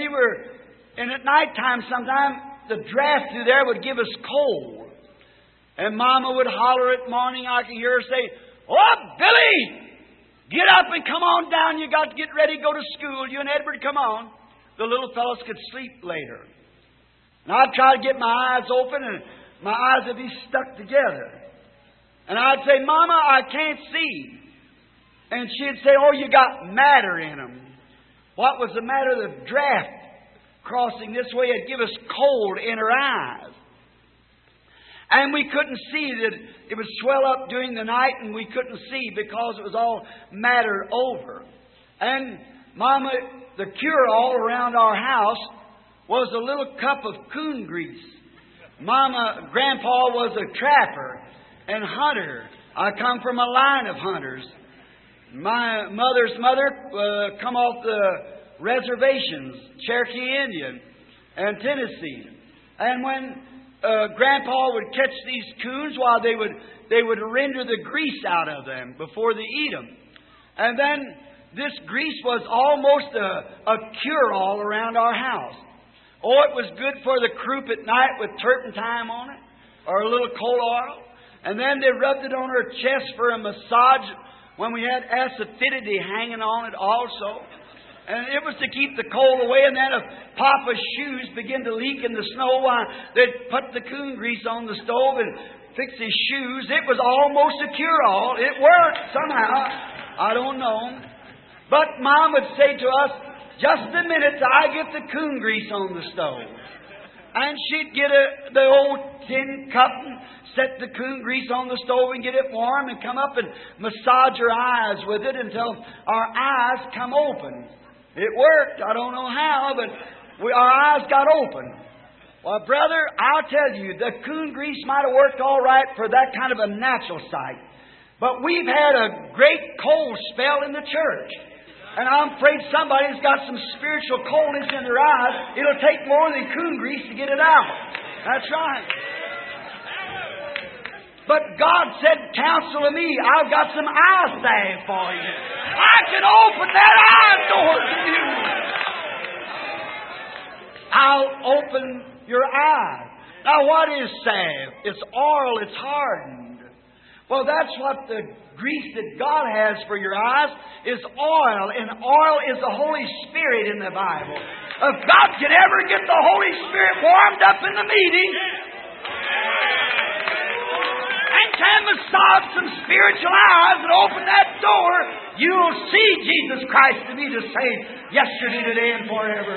at nighttime sometime, the draft through there would give us cold. And Mama would holler at morning. I could hear her say, "Oh, Billy, get up and come on down. You got to get ready to go to school. You and Edward, come on." The little fellows could sleep later. And I'd try to get my eyes open, and my eyes would be stuck together. And I'd say, "Mama, I can't see." And she'd say, "Oh, you got matter in them." What was the matter? The draft crossing this way would give us cold in her eyes. And we couldn't see that it would swell up during the night, and we couldn't see because it was all mattered over. And Mama, the cure-all around our house was a little cup of coon grease. Grandpa was a trapper and hunter. I come from a line of hunters. My mother's mother come off the reservations, Cherokee Indian and Tennessee. And when Grandpa would catch these coons, while they would render the grease out of them before they eat them. And then this grease was almost a cure-all around our house. Oh, it was good for the croup at night with turpentine on it, or a little coal oil. And then they rubbed it on her chest for a massage when we had acidity hanging on it also. And it was to keep the cold away. And then if Papa's shoes began to leak in the snow, they'd put the coon grease on the stove and fix his shoes. It was almost a cure-all. It worked somehow. I don't know. But Mom would say to us, just a minute till I get the coon grease on the stove. And she'd get the old tin cup and set the coon grease on the stove and get it warm and come up and massage her eyes with it until our eyes come open. It worked. I don't know how, but our eyes got open. Well, brother, I'll tell you, the coon grease might have worked all right for that kind of a natural sight. But we've had a great cold spell in the church. And I'm afraid somebody's got some spiritual coldness in their eyes. It'll take more than coon grease to get it out. That's right. But God said, counsel of me, I've got some eye salve for you. I can open that eye door to you. I'll open your eye. Now what is salve? It's oil, it's hardened. Well, that's what the grease that God has for your eyes is oil. And oil is the Holy Spirit in the Bible. If God can ever get the Holy Spirit warmed up in the meeting and can massage some spiritual eyes and open that door, you'll see Jesus Christ to be the same yesterday, today, and forever.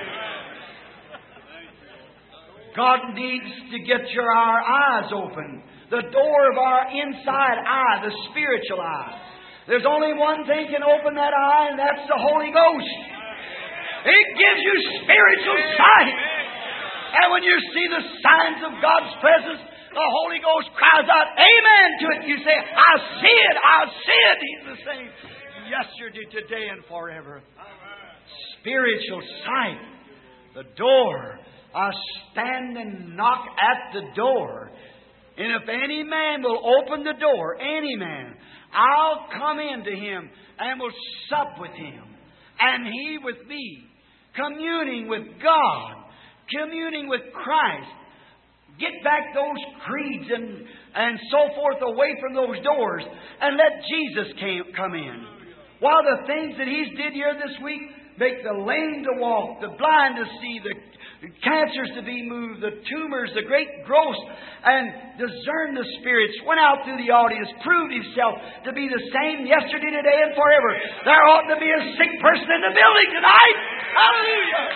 God needs to get our eyes open. The door of our inside eye, the spiritual eye. There's only one thing can open that eye, and that's the Holy Ghost. It gives you spiritual sight. And when you see the signs of God's presence, the Holy Ghost cries out, amen to it. You say, I see it, I see it. He's the same yesterday, today, and forever. Spiritual sight. The door. I stand and knock at the door. And if any man will open the door, any man, I'll come into him and will sup with him. And he with me. Communing with God. Communing with Christ. Get back those creeds and so forth away from those doors. And let Jesus come in. While the things that He's did here this week, make the lame to walk, the blind to see, the cancers to be moved, the tumors, the great growths, and discern the spirits, went out through the audience, proved Himself to be the same yesterday, today, and forever. There ought to be a sick person in the building tonight. Hallelujah!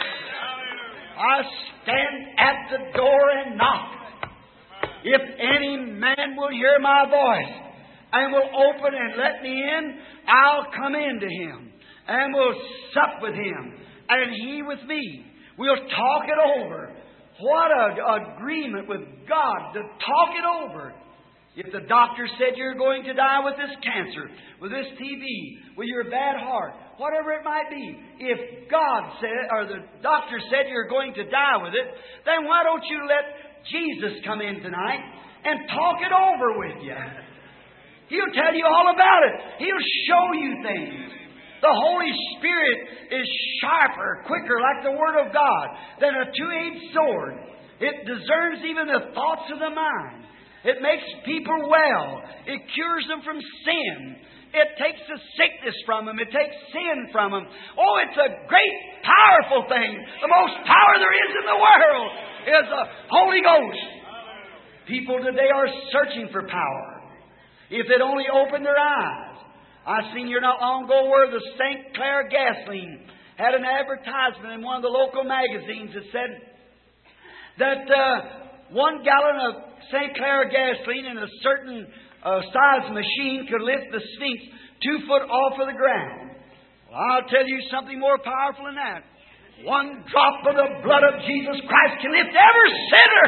I stand at the door and knock. If any man will hear my voice and will open and let me in, I'll come into him and will sup with him and he with me. We'll talk it over. What an agreement with God to talk it over. If the doctor said you're going to die with this cancer, with this TB, with your bad heart, whatever it might be, if God said, or the doctor said you're going to die with it, then why don't you let Jesus come in tonight and talk it over with you? He'll tell you all about it. He'll show you things. The Holy Spirit is sharper, quicker, like the Word of God, than a two-edged sword. It discerns even the thoughts of the mind. It makes people well. It cures them from sin. It takes the sickness from them. It takes sin from them. Oh, it's a great, powerful thing. The most power there is in the world is the Holy Ghost. People today are searching for power. If they'd only open their eyes. I seen here not long ago where the St. Clair gasoline had an advertisement in one of the local magazines that said that 1 gallon of St. Clair gasoline in a certain size machine could lift the Sphinx 2 foot off of the ground. Well, I'll tell you something more powerful than that. 1 drop of the blood of Jesus Christ can lift every sinner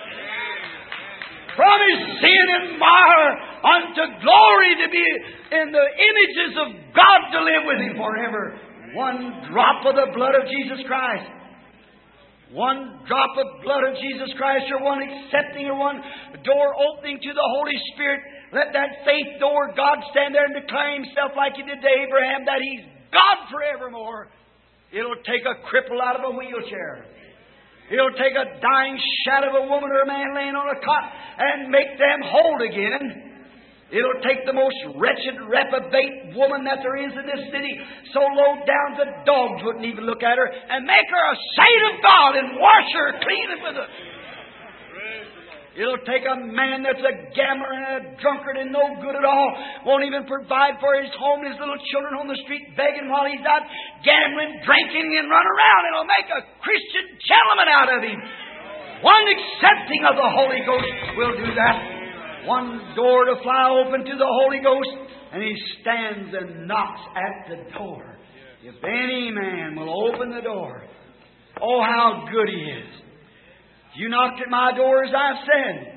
from his sin and mire unto glory, to be in the images of God, to live with Him forever. 1 drop of the blood of Jesus Christ. 1 drop of blood of Jesus Christ, or 1 accepting, or 1 door opening to the Holy Spirit. Let that faith door, God stand there and declare Himself like He did to Abraham, that He's God forevermore. It'll take a cripple out of a wheelchair. It'll take a dying shadow of a woman or a man laying on a cot and make them whole again. It'll take the most wretched, reprobate woman that there is in this city, so low down the dogs wouldn't even look at her, and make her a saint of God and wash her clean with it. It'll take a man that's a gambler and a drunkard and no good at all, won't even provide for his home, his little children on the street begging while he's out gambling, drinking, and run around. It'll make a Christian gentleman out of him. One accepting of the Holy Ghost will do that. One door to fly open to the Holy Ghost, and He stands and knocks at the door. If any man will open the door, oh, how good He is. If you knocked at my door, as I've said,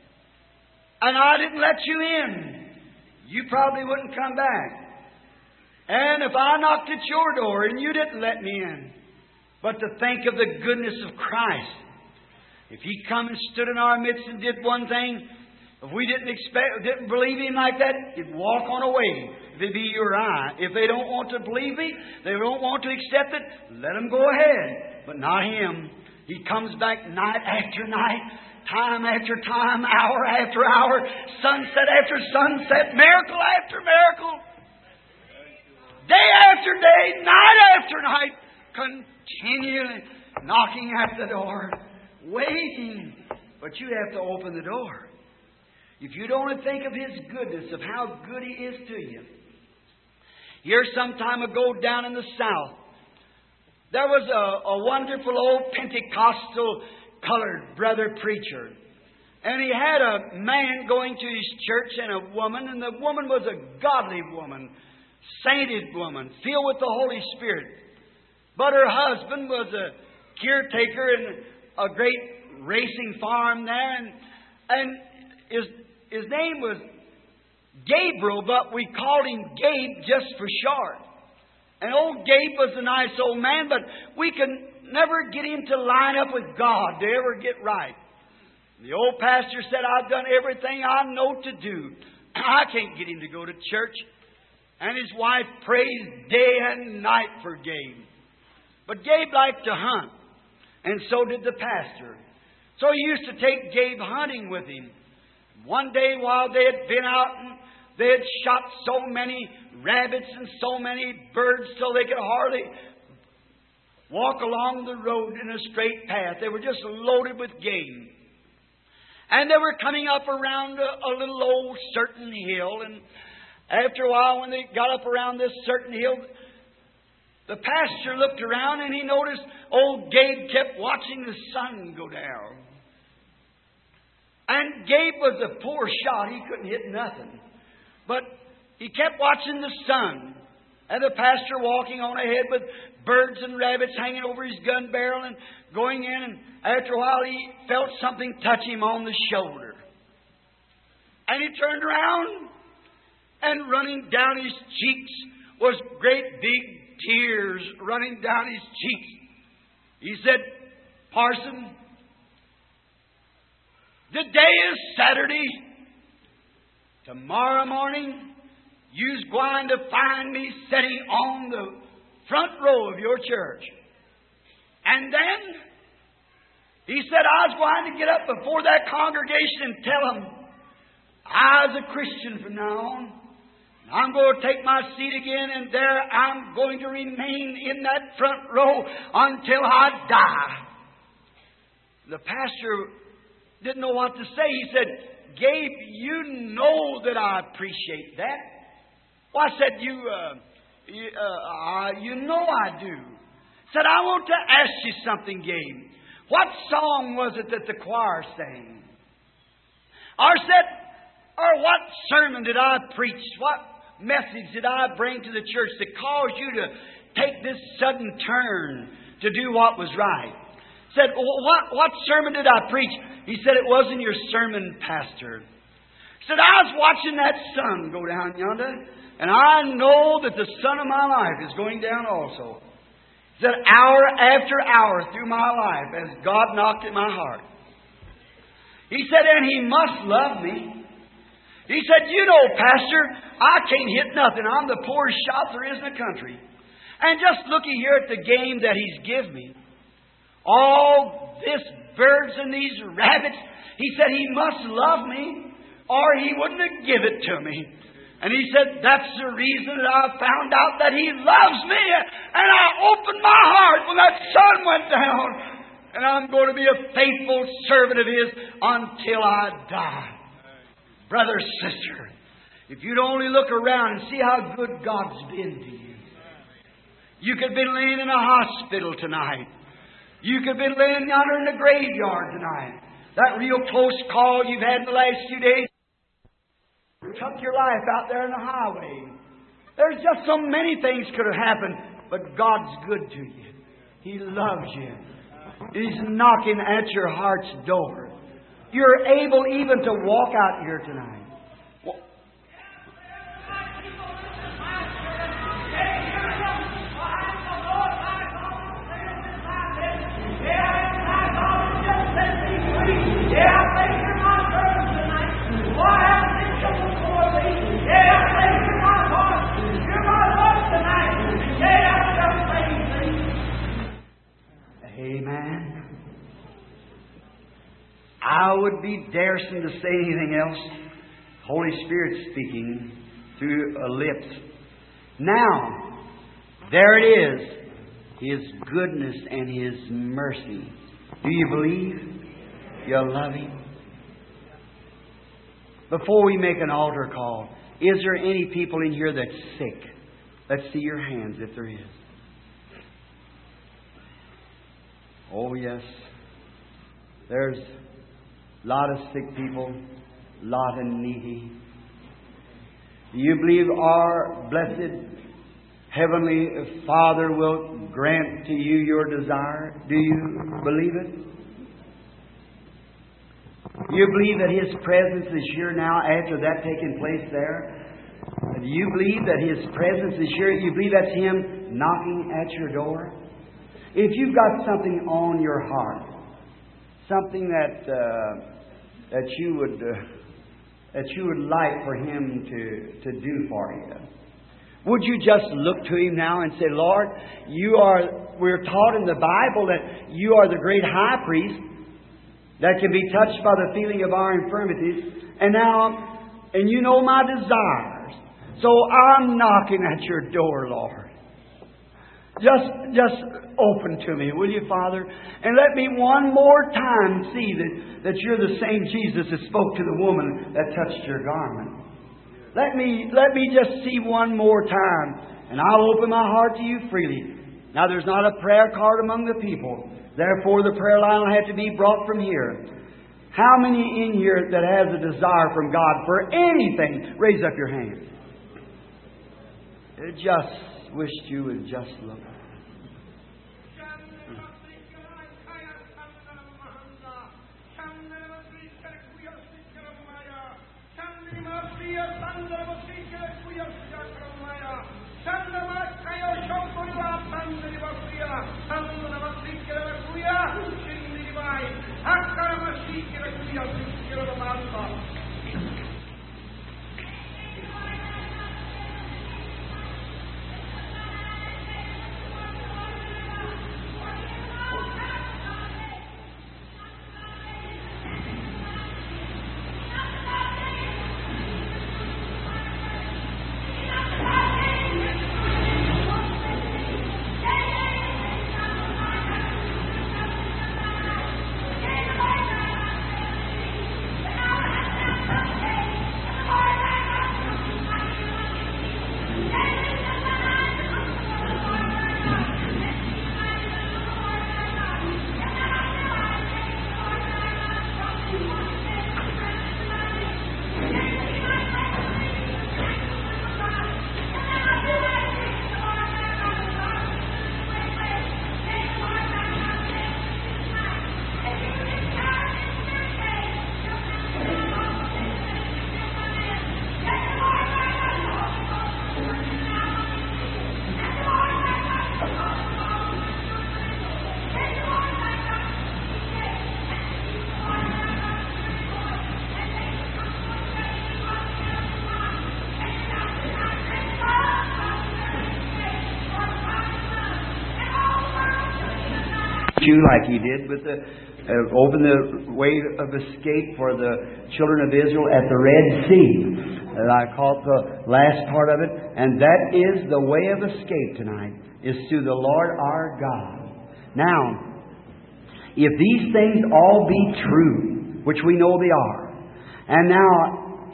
and I didn't let you in, you probably wouldn't come back. And if I knocked at your door and you didn't let me in, but to think of the goodness of Christ, if He come and stood in our midst and did one thing, if we didn't believe Him like that, He'd walk on away. If it be you or I. If they don't want to believe me, they don't want to accept it, let them go ahead. But not Him. He comes back night after night, time after time, hour after hour, sunset after sunset, miracle after miracle, day after day, night after night, continually knocking at the door, waiting. But you have to open the door. If you don't think of His goodness, of how good He is to you. Here some time ago down in the South, there was a wonderful old Pentecostal colored brother preacher. And he had a man going to his church and a woman. And the woman was a godly woman, sainted woman, filled with the Holy Spirit. But her husband was a caretaker in a great racing farm there. And his name was Gabriel, but we called him Gabe just for short. And old Gabe was a nice old man, but we could never get him to line up with God to ever get right. The old pastor said, I've done everything I know to do. I can't get him to go to church. And his wife prays day and night for Gabe. But Gabe liked to hunt, and so did the pastor. So he used to take Gabe hunting with him. One day while they had been out and they had shot so many rabbits and so many birds till they could hardly walk along the road in a straight path. They were just loaded with game. And they were coming up around a little old certain hill. And after a while, when they got up around this certain hill, the pastor looked around and he noticed old Gabe kept watching the sun go down. And Gabe was a poor shot. He couldn't hit nothing. But he kept watching the sun. And the pastor walking on ahead with birds and rabbits hanging over his gun barrel and going in. And after a while, he felt something touch him on the shoulder. And he turned around, and running down his cheeks was great big tears running down his cheeks. He said, Parson, the day is Saturday. Tomorrow morning, you's going to find me sitting on the front row of your church. And then, he said, I was going to get up before that congregation and tell them I was a Christian from now on. I'm going to take my seat again, and there I'm going to remain in that front row until I die. The pastor didn't know what to say. He said, Gabe, you know that I appreciate that. Well, I said, you know I do. Said, I want to ask you something, Gabe. What song was it that the choir sang? Or what sermon did I preach? What message did I bring to the church that caused you to take this sudden turn to do what was right? Said, what sermon did I preach? He said, it wasn't your sermon, Pastor. Said, I was watching that sun go down yonder, and I know that the sun of my life is going down also. He said, hour after hour through my life, as God knocked at my heart. He said, and He must love me. He said, you know, Pastor, I can't hit nothing. I'm the poorest shot there is in the country. And just looky here at the game that He's given me. All this birds and these rabbits. He said, He must love me, or He wouldn't have given it to me. And he said, that's the reason that I found out that He loves me. And I opened my heart when that sun went down. And I'm going to be a faithful servant of His until I die. Brother, sister, if you'd only look around and see how good God's been to you. You could be laying in a hospital tonight. You could be laying yonder in the graveyard tonight. That real close call you've had in the last few days took your life out there on the highway. There's just so many things could have happened, but God's good to you. He loves you. He's knocking at your heart's door. You're able even to walk out here tonight. Amen. I would be daresome to say anything else. Holy Spirit speaking through lips. Now, there it is. His goodness and His mercy. Do you believe? You love Him? Before we make an altar call, is there any people in here that's sick? Let's see your hands if there is. Oh, yes. There's a lot of sick people, a lot of needy. Do you believe our blessed Heavenly Father will grant to you your desire? Do you believe it? Do you believe that His presence is here now after that taking place there? Do you believe that His presence is here? You believe that's Him knocking at your door? If you've got something on your heart, something that you would like for Him to do for you, would you just look to Him now and say, Lord, we're taught in the Bible that You are the great high priest that can be touched by the feeling of our infirmities, and You know my desires. So I'm knocking at Your door, Lord. Just open to me, will You, Father? And let me one more time see that You're the same Jesus that spoke to the woman that touched Your garment. Let me just see one more time, and I'll open my heart to You freely. Now, there's not a prayer card among the people. Therefore, the prayer line will have to be brought from here. How many in here that has a desire from God for anything? Raise up your hand. Just wished you would just look. You like He did with open the way of escape for the children of Israel at the Red Sea. And I caught the last part of it, and that is the way of escape tonight, is through the Lord our God. Now, if these things all be true, which we know they are. And now,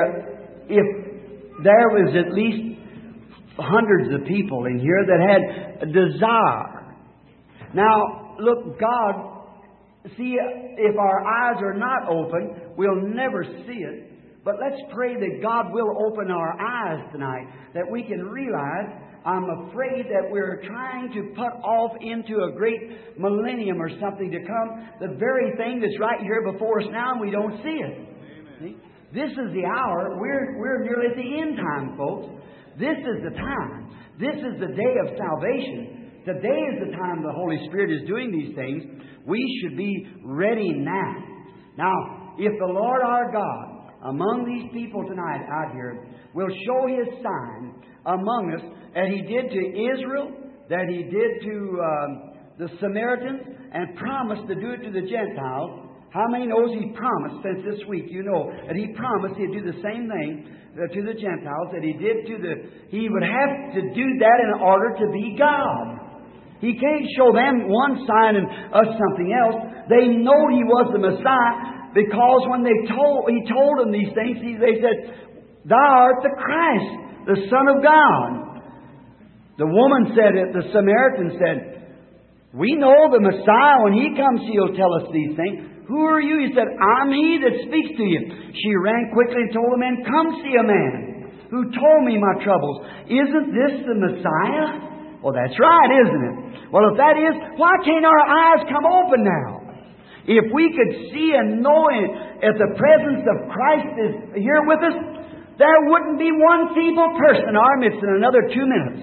if there was at least hundreds of people in here that had a desire. Now, look, God, see, if our eyes are not open, we'll never see it. But let's pray that God will open our eyes tonight, that we can realize, I'm afraid that we're trying to put off into a great millennium or something to come, the very thing that's right here before us now, and we don't see it. See? This is the hour. We're nearly at the end time, folks. This is the time. This is the day of salvation. Today is the time the Holy Spirit is doing these things. We should be ready now. Now, if the Lord our God, among these people tonight out here, will show His sign among us, that He did to Israel, that He did to the Samaritans, and promised to do it to the Gentiles. How many knows He promised since this week? You know that He promised He'd do the same thing to the Gentiles that He did to He would have to do that in order to be God. He can't show them one sign and us something else. They know He was the Messiah, because when He told them these things, they said, Thou art the Christ, the Son of God. The woman said it, the Samaritan said, We know the Messiah. When He comes, He'll tell us these things. Who are you? He said, I'm He that speaks to you. She ran quickly and told the man, Come see a man who told me my troubles. Isn't this the Messiah? Well, that's right, isn't it? Well, if that is, why can't our eyes come open now? If we could see and know if the presence of Christ is here with us, there wouldn't be one feeble person in our midst in another 2 minutes.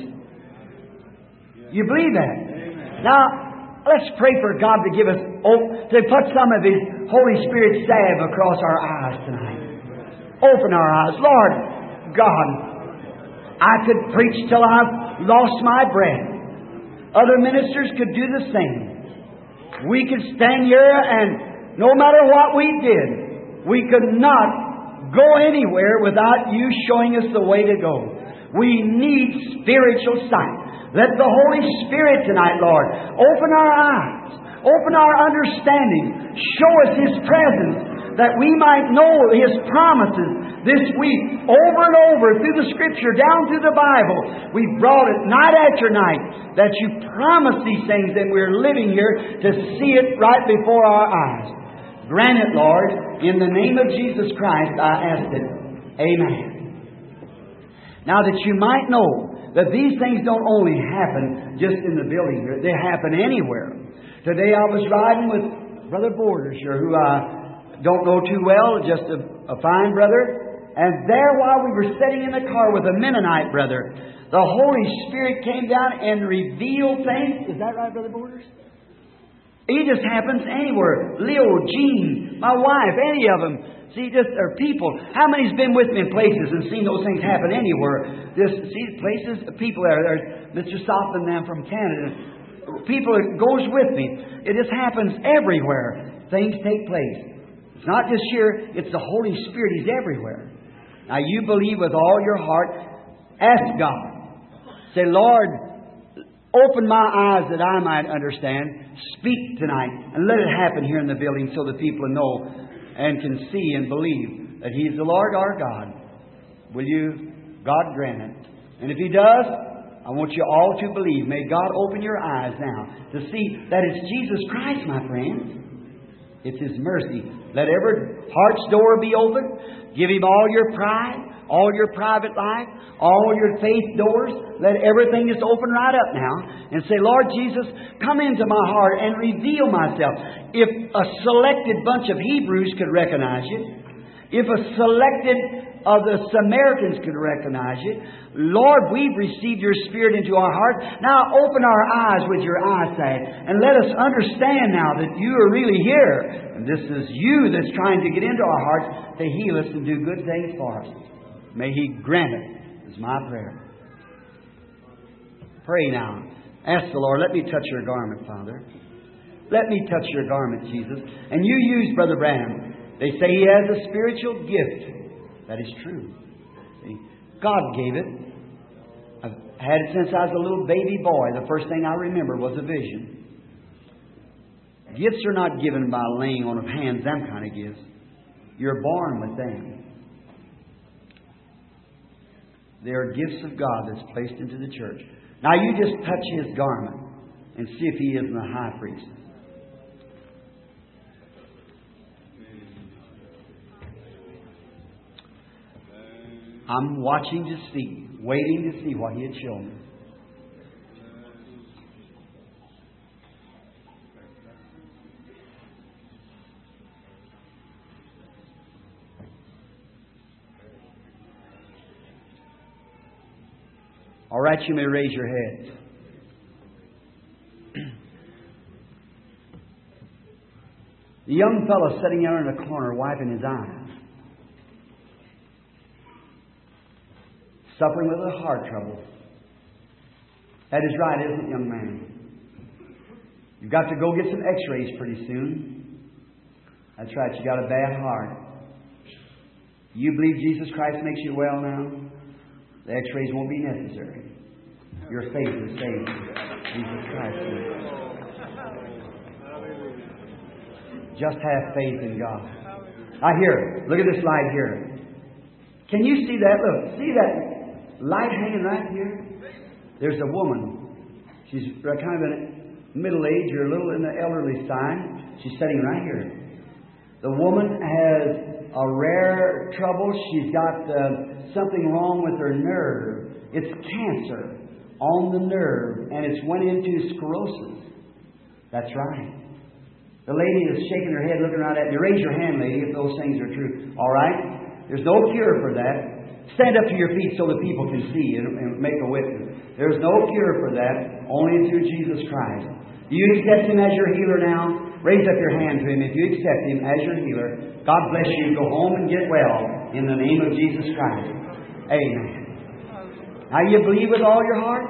You believe that? Now, let's pray for God to give us, to put some of His Holy Spirit salve across our eyes tonight. Open our eyes. Lord God, I could preach till I've lost my breath. Other ministers could do the same. We could stand here and no matter what we did, we could not go anywhere without You showing us the way to go. We need spiritual sight. Let the Holy Spirit tonight, Lord, open our eyes, open our understanding, show us His presence, that we might know His promises this week, over and over, through the Scripture, down through the Bible. We've brought it night after night, that You promise these things, and we're living here to see it right before our eyes. Grant it, Lord, in the name of Jesus Christ, I ask it. Amen. Now that you might know that these things don't only happen just in the building here, they happen anywhere. Today I was riding with Brother Borders here, who I don't know too well, just a fine brother. And there, while we were sitting in the car with a Mennonite brother, the Holy Spirit came down and revealed things. Is that right, Brother Borders? It just happens anywhere. Leo, Jean, my wife, any of them. See, just are people. How many's been with me in places and seen those things happen anywhere? Just see places, people there. There's Mr. Softman, man from Canada. People, it goes with me. It just happens everywhere. Things take place. It's not just here. It's the Holy Spirit. He's everywhere. Now, you believe with all your heart. Ask God. Say, Lord, open my eyes that I might understand. Speak tonight and let it happen here in the building so the people know and can see and believe that He's the Lord our God. Will you, God, grant it? And if He does, I want you all to believe. May God open your eyes now to see that it's Jesus Christ, my friends. It's His mercy. Let every heart's door be open. Give Him all your pride, all your private life, all your faith doors. Let everything just open right up now and say, Lord Jesus, come into my heart and reveal myself. If a selected bunch of Hebrews could recognize You, if a selected of the Samaritans could recognize You, Lord, we've received Your Spirit into our heart. Now open our eyes with Your eyesight and let us understand now that You are really here. And this is You that's trying to get into our hearts to heal us and do good things for us. May He grant it, is my prayer. Pray now. Ask the Lord, let me touch Your garment, Father. Let me touch Your garment, Jesus. And You use Brother Branham. They say he has a spiritual gift. That is true. See, God gave it. I've had it since I was a little baby boy. The first thing I remember was a vision. Gifts are not given by laying on of hands, them kind of gifts. You're born with them. They are gifts of God that's placed into the church. Now you just touch His garment and see if He isn't the high priest. I'm watching to see, waiting to see what He had shown me. All right, you may raise your heads. The young fellow sitting there in the corner wiping his eyes, suffering with a heart trouble. That is right, isn't it, young man? You've got to go get some x-rays pretty soon. That's right, you got a bad heart. You believe Jesus Christ makes you well now? The x-rays won't be necessary. Your faith is saved. Jesus Christ is. Just have faith in God. Here, look at this light here. Can you see that? Look, see that light hanging right here? There's a woman. She's kind of in middle age or a little in the elderly side. She's sitting right here. The woman has a rare trouble. She's got something wrong with her nerve. It's cancer on the nerve, and it's went into sclerosis. That's right. The lady is shaking her head, looking around at you. Raise your hand, lady, if those things are true. All right? There's no cure for that. Stand up to your feet so the people can see and make a witness. There's no cure for that, only through Jesus Christ. Do you accept Him as your healer now? Raise up your hand to Him if you accept Him as your healer. God bless you. Go home and get well in the name of Jesus Christ. Amen. Now you believe with all your heart?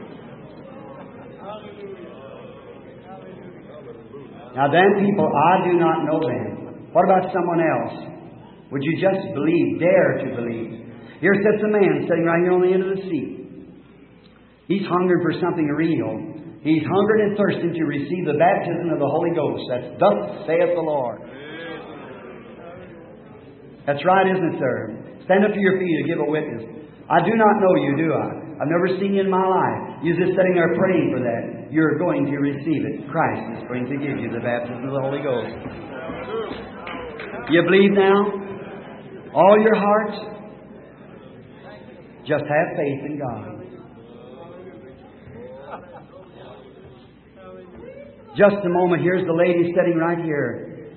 Now them people, I do not know them. What about someone else? Would you just believe, dare to believe? Here sits a man sitting right here on the end of the seat. He's hungering for something real. He's hungering and thirsting to receive the baptism of the Holy Ghost. That's thus saith the Lord. That's right, isn't it, sir? Stand up to your feet and give a witness. I do not know you, do I? I've never seen you in my life. You're just sitting there praying for that. You're going to receive it. Christ is going to give you the baptism of the Holy Ghost. You believe now? All your heart? Just have faith in God. Just a moment. Here's the lady sitting right here.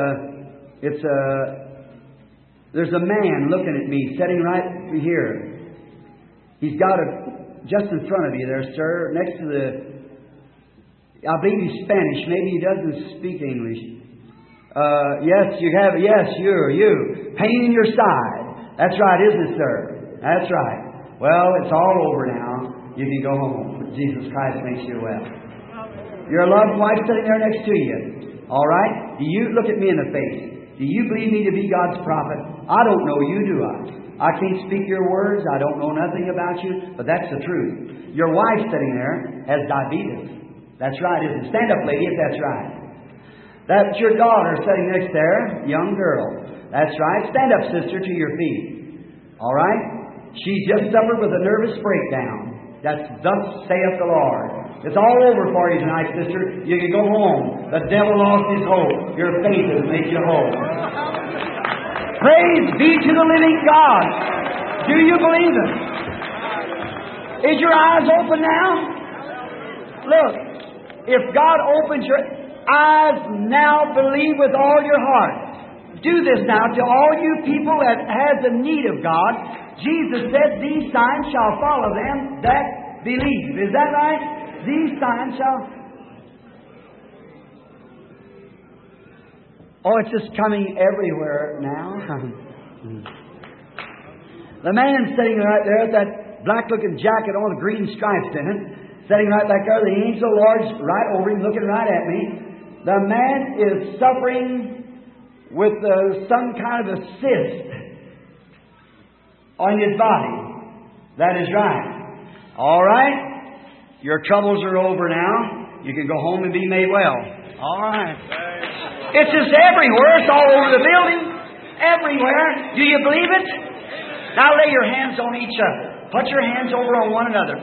There's a man looking at me, sitting right here. He's got just in front of you there, sir, next to I believe he's Spanish. Maybe he doesn't speak English. Yes, you have. Yes, you. Pain in your side. That's right, isn't it, sir? That's right. Well, it's all over now. You can go home. Jesus Christ makes you well. Your loved wife sitting there next to you. All right? Do you look at me in the face? Do you believe me to be God's prophet? I don't know you, do I? I can't speak your words. I don't know nothing about you, but that's the truth. Your wife sitting there has diabetes. That's right, isn't it? Stand up, lady, if that's right. That's your daughter sitting next there, young girl. That's right. Stand up, sister, to your feet. All right? She's just suffered with a nervous breakdown. That's thus saith the Lord. It's all over for you tonight, sister. You can go home. The devil lost his hope. Your faith has made you whole. Praise be to the living God. Do you believe it? Is your eyes open now? Look, if God opens your eyes now, believe with all your heart. Do this now to all you people that has the need of God. Jesus said, these signs shall follow them that believe. Is that right? These signs shall... Oh, it's just coming everywhere now. The man sitting right there with that black-looking jacket on with green stripes in it, sitting right back there, the angel of the Lord's right over him, looking right at me. The man is suffering with some kind of a cyst on his body. That is right. All right? Your troubles are over now. You can go home and be made well. All right. It's just everywhere. It's all over the building. Everywhere. Do you believe it? Now lay your hands on each other. Put your hands over on one another.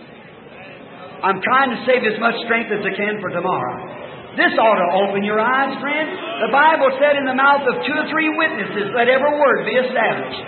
I'm trying to save as much strength as I can for tomorrow. This ought to open your eyes, friend. The Bible said in the mouth of 2 or 3 witnesses, let every word be established.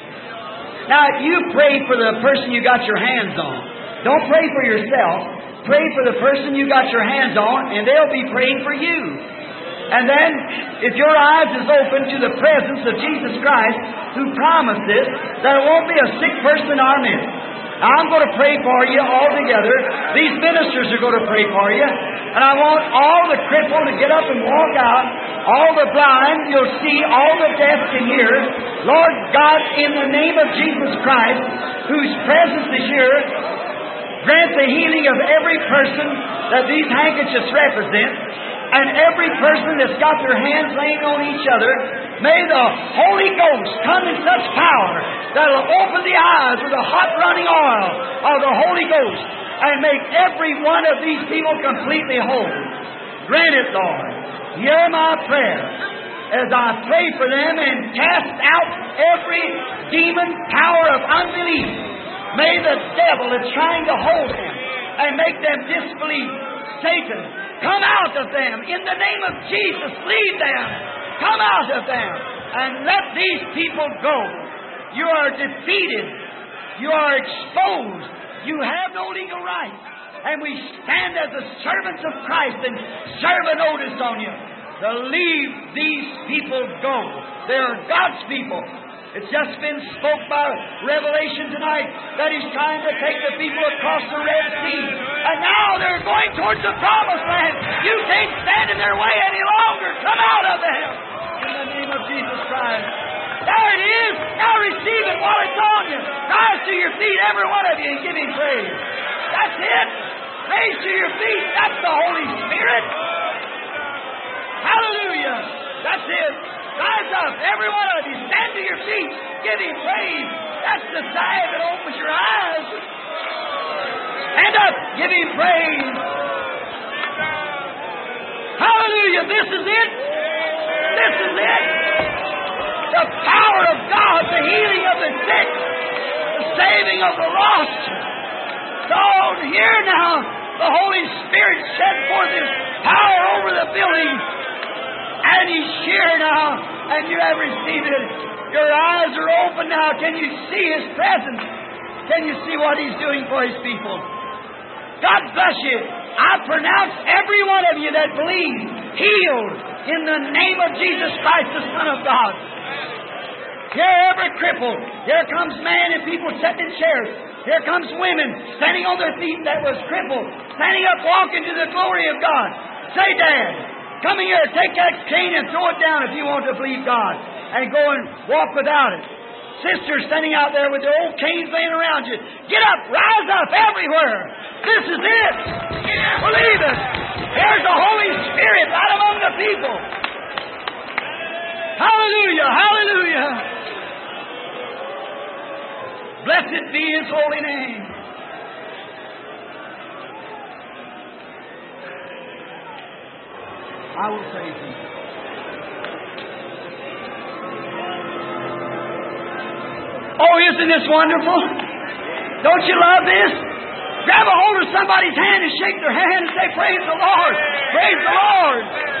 Now, you pray for the person you got your hands on. Don't pray for yourself. Pray for the person you got your hands on, and they'll be praying for you. And then, if your eyes is open to the presence of Jesus Christ, who promised this, there won't be a sick person in our midst. Now, I'm going to pray for you all together. These ministers are going to pray for you. And I want all the crippled to get up and walk out. All the blind, you'll see. All the deaf can hear. Lord God, in the name of Jesus Christ, whose presence is here, grant the healing of every person that these handkerchiefs represent, and every person that's got their hands laying on each other. May the Holy Ghost come in such power that it'll open the eyes with the hot running oil of the Holy Ghost and make every one of these people completely whole. Grant it, Lord. Hear my prayer as I pray for them and cast out every demon power of unbelief. May the devil that's trying to hold them and make them disbelieve, Satan, come out of them. In the name of Jesus, lead them. Come out of them and let these people go. You are defeated. You are exposed. You have no legal right. And we stand as the servants of Christ and serve a notice on you to leave these people go. They are God's people. It's just been spoke by Revelation tonight that He's trying to take the people across the Red Sea. And now they're going towards the Promised Land. You can't stand in their way any longer. Come out of them in the name of Jesus Christ. There it is. Now receive it while it's on you. Rise to your feet, every one of you, and give Him praise. That's it. Raise to your feet. That's the Holy Spirit. Hallelujah. That's it. Rise up, every one of you. Stand to your feet. Give Him praise. That's the sign that opens your eyes. Stand up. Give Him praise. Hallelujah. This is it. This is it. The power of God, the healing of the sick, the saving of the lost. So here now, the Holy Spirit shed forth His power over the building. And He's here now, and you have received it. Your eyes are open now. Can you see His presence? Can you see what He's doing for His people? God bless you. I pronounce every one of you that believes healed in the name of Jesus Christ, the Son of God. Here every cripple. Here comes man and people sitting in chairs. Here comes women standing on their feet that was crippled, standing up walking to the glory of God. Say, Dad, come here, take that cane and throw it down if you want to believe God, and go and walk without it. Sisters standing out there with their old canes laying around you. Get up, rise up everywhere. This is it. Believe it. There's the Holy Spirit right among the people. Hallelujah, hallelujah. Blessed be His holy name. I will praise Him. Oh, isn't this wonderful? Don't you love this? Grab a hold of somebody's hand and shake their hand and say, praise the Lord. Praise the Lord.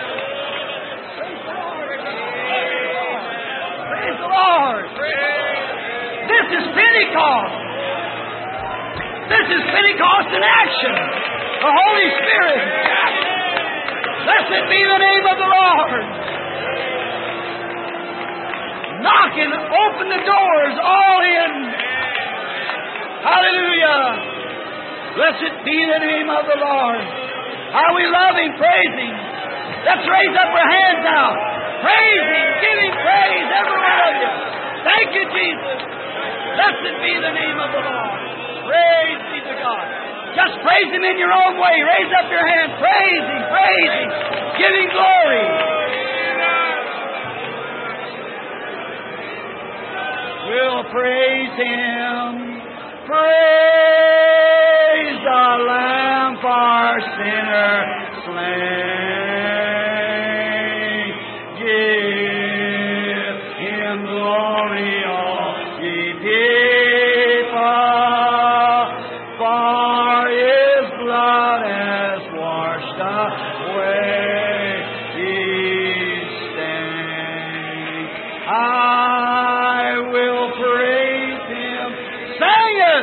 Praise the Lord. This is Pentecost. This is Pentecost in action. The Holy Spirit. Blessed be the name of the Lord. Knocking, open the doors, all in. Hallelujah. Blessed be the name of the Lord. How we love Him, praise Him. Let's raise up our hands now. Praise Him, give Him praise, every one of you. Thank you, Jesus. Blessed be the name of the Lord. Praise be to God. Just praise Him in your own way. Raise up your hand. Praise Him, praise Him. Give Him glory. We'll praise Him. Praise the Lamb. for sinners slain. Give Him glory, all ye people, for His blood has washed away His stain. I will praise Him. Sing it!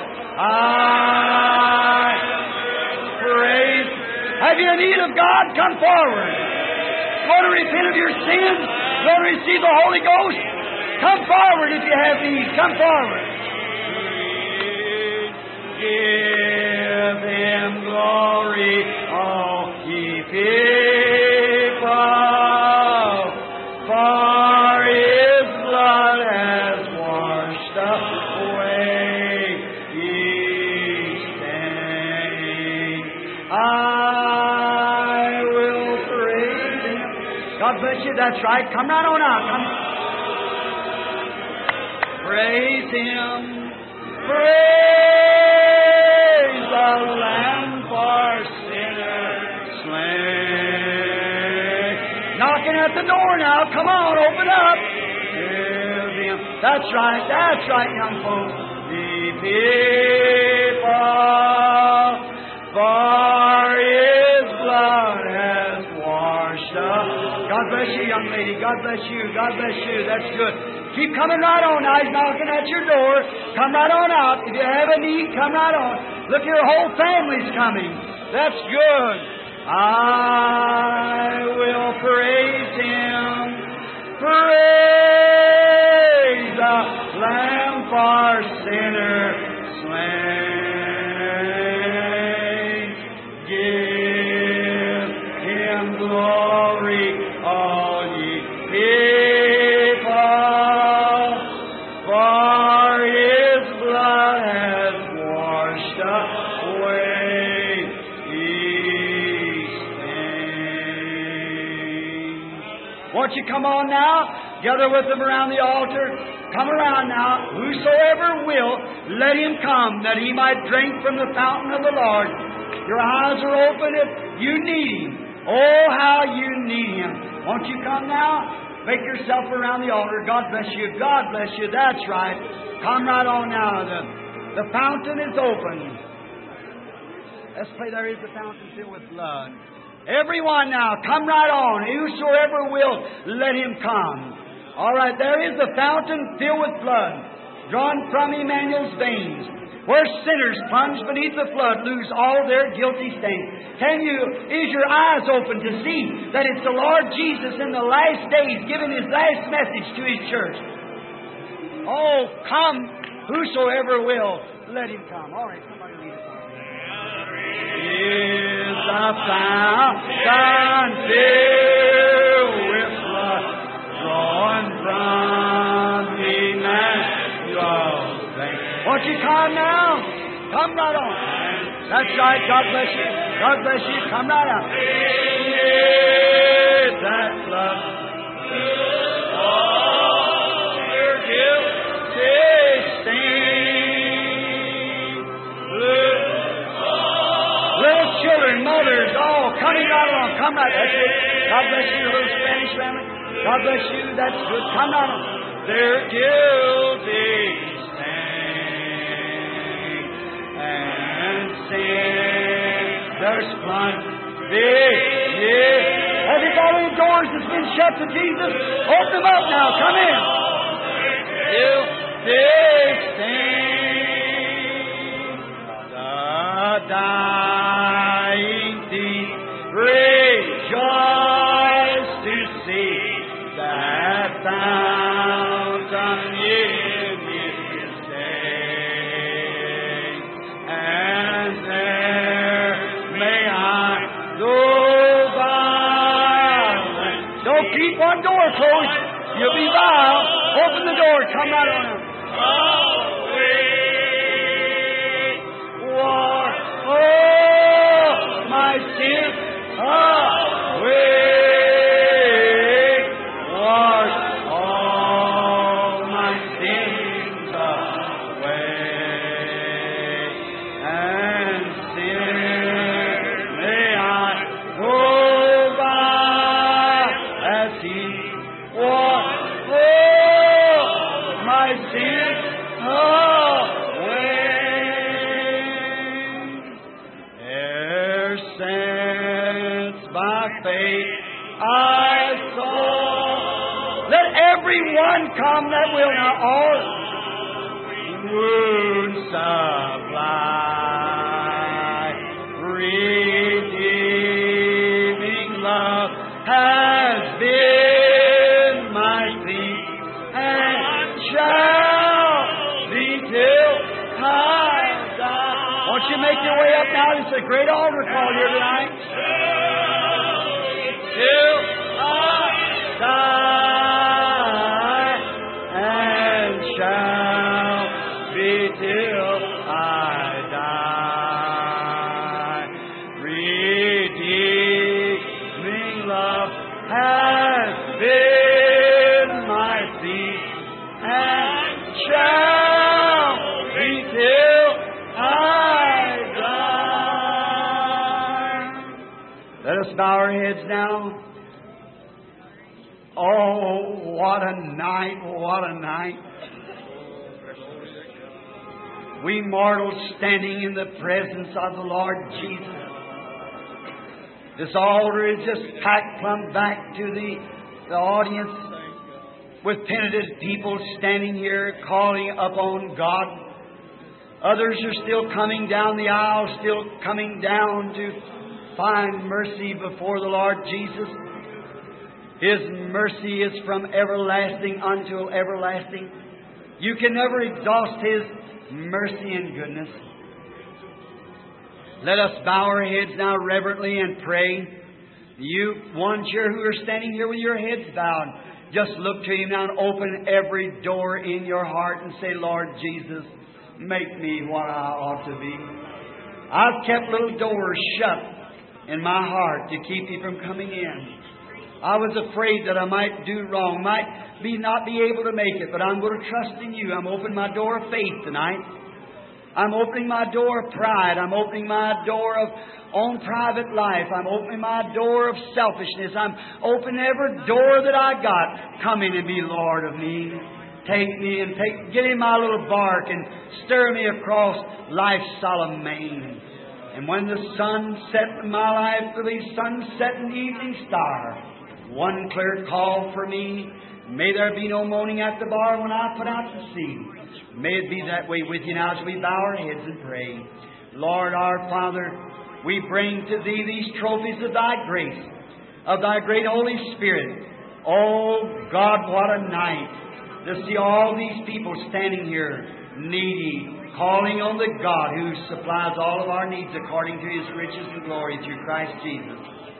I praise. Have you need of God? Come forward. You want to repent of your sins? You want to receive the Holy Ghost? Come forward if you have need. Come forward. Give Him glory, all ye people, for His blood has washed away His stain. I will praise Him. God bless you. That's right. Come right on out. Come. Praise Him. Praise the Lamb for sinners slain. Knocking at the door now. Come on, open up. Give Him. That's right, young folks. The people, for His blood has washed up. God bless you, young lady. God bless you. God bless you. That's good. Keep coming right on now. He's knocking at your door. Come right on out. If you have a need, come right on. Look, your whole family's coming. That's good. I will praise Him. Praise the Lamb for sinners slain. Give Him glory, all ye people. For His blood has washed away His stain. Won't you come on now? Gather with them around the altar. Come around now. Whosoever will, let him come, that he might drink from the fountain of the Lord. Your eyes are open if you need Him. Oh, how you need Him. Won't you come now? Make yourself around the altar. God bless you. God bless you. That's right. Come right on now. The fountain is open. Let's play There Is a Fountain Filled with Blood. Everyone now, come right on. Whosoever will, let him come. All right, there is a fountain filled with blood, drawn from Emmanuel's veins, where sinners plunged beneath the flood lose all their guilty stain. Is your eyes open to see that it's the Lord Jesus in the last days giving His last message to His church? Oh, come, whosoever will, let him come. All right, somebody read it for me. Is a fountain filled with blood, drawn from Emmanuel's veins. Won't you come now? Come right on. That's right. God bless you. God bless you. Come right out. Is that blood? All your guilty stain. Little children, mothers, all coming right along. Come right. That's it. God bless you, little Spanish family. God bless you. That's good. Come right on. Their guilty stain and sin. There's plunge. Have you got any doors that's been shut to Jesus? Open them up now. Come in. Guilty stain. The dying thief rejoice to see that fountain in His day, and there may I go by. Don't keep one door closed. You'll be vile. Open the door. Come right on out. Oh, my sins away. Wash all my sins away. And sin by faith I saw. Let everyone come that will not all wounds supply. Redeeming love has been my peace and shall be till I die. Won't you make your way up now? This is a great altar call here tonight. Till I die and shall be till I die. Redeeming love has been my peace and shall be till I die. Let us bow our heads now. Oh, what a night, what a night. We mortals standing in the presence of the Lord Jesus. This altar is just packed plumb back to the audience with penitent people standing here calling upon God. Others are still coming down the aisle, still coming down to find mercy before the Lord Jesus. His mercy is from everlasting unto everlasting. You can never exhaust His mercy and goodness. Let us bow our heads now reverently and pray. You ones here who are standing here with your heads bowed, just look to Him now and open every door in your heart and say, Lord Jesus, make me what I ought to be. I've kept little doors shut in my heart to keep you from coming in. I was afraid that I might do wrong, might not be able to make it, but I'm going to trust in You. I'm opening my door of faith tonight. I'm opening my door of pride. I'm opening my door of own private life. I'm opening my door of selfishness. I'm opening every door that I got. Come in and be Lord of me. Take me and get in my little bark and stir me across life's solemn main. And when the sun set in my life will be sunset and evening star, one clear call for me. May there be no moaning at the bar when I put out to sea. May it be that way with You now as we bow our heads and pray. Lord our Father, we bring to Thee these trophies of Thy grace, of Thy great Holy Spirit. Oh God, what a night to see all these people standing here, needy, calling on the God who supplies all of our needs according to His riches and glory through Christ Jesus.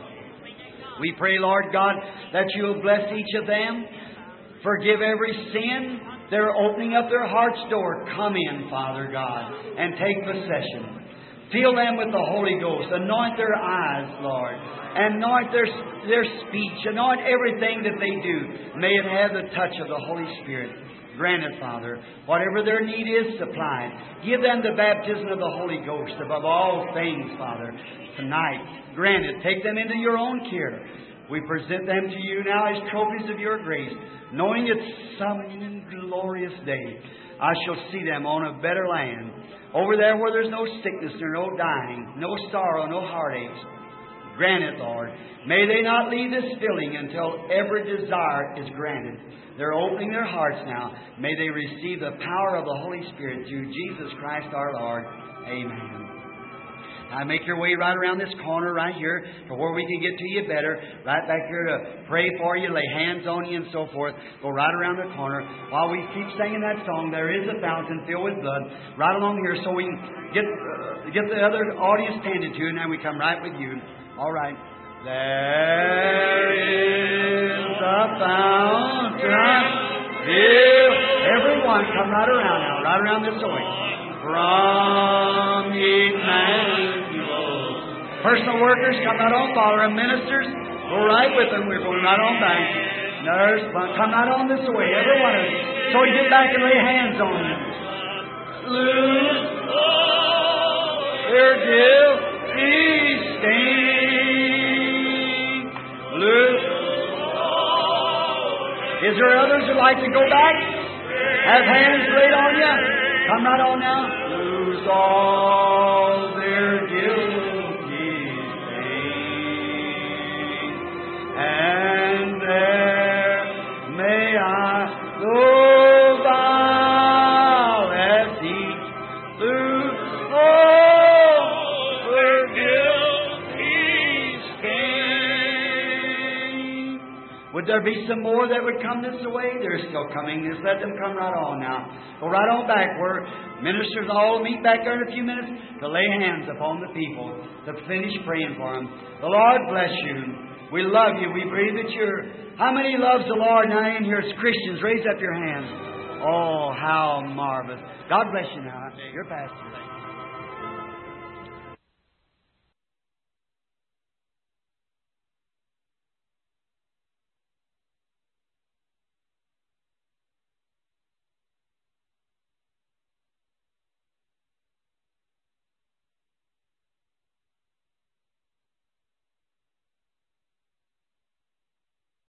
We pray, Lord God, that You'll bless each of them, forgive every sin. They're opening up their heart's door. Come in, Father God, and take possession. Fill them with the Holy Ghost. Anoint their eyes, Lord. Anoint their speech. Anoint everything that they do. May it have the touch of the Holy Spirit. Grant it, Father. Whatever their need is, supply it. Give them the baptism of the Holy Ghost above all things, Father, tonight. Grant it. Take them into Your own care. We present them to You now as trophies of Your grace, knowing it's some glorious day I shall see them on a better land, over there where there's no sickness or no dying, no sorrow, no heartaches. Grant it, Lord. May they not leave this building until every desire is granted. They're opening their hearts now. May they receive the power of the Holy Spirit through Jesus Christ our Lord. Amen. Now make your way right around this corner right here to where we can get to you better. Right back here to pray for you, lay hands on you and so forth. Go right around the corner. While we keep singing that song, There is a Fountain Filled with Blood, right along here so we can get the other audience tended to, and then we come right with you. All right. There is a fountain filled. Everyone come right around now, right around this way. From Emmanuel. Personal workers, come right on, follow them. Ministers, go right with them. We're going right on back. Nurse, come right on this way. Everyone of you. So we get back and lay hands on them. Loose their guilty stain. Loose. Is there others who'd like to go back? Have hands laid on you? Come right on now. Lose all their guilty stain. Would there be some more that would come this way? They're still coming. Just let them come right on now. Go right on back where ministers all meet back there in a few minutes to lay hands upon the people, to finish praying for them. The Lord bless you. We love you. We believe that you're... How many loves the Lord now in here as Christians? Raise up your hands. Oh, how marvelous. God bless you now. Your pastor.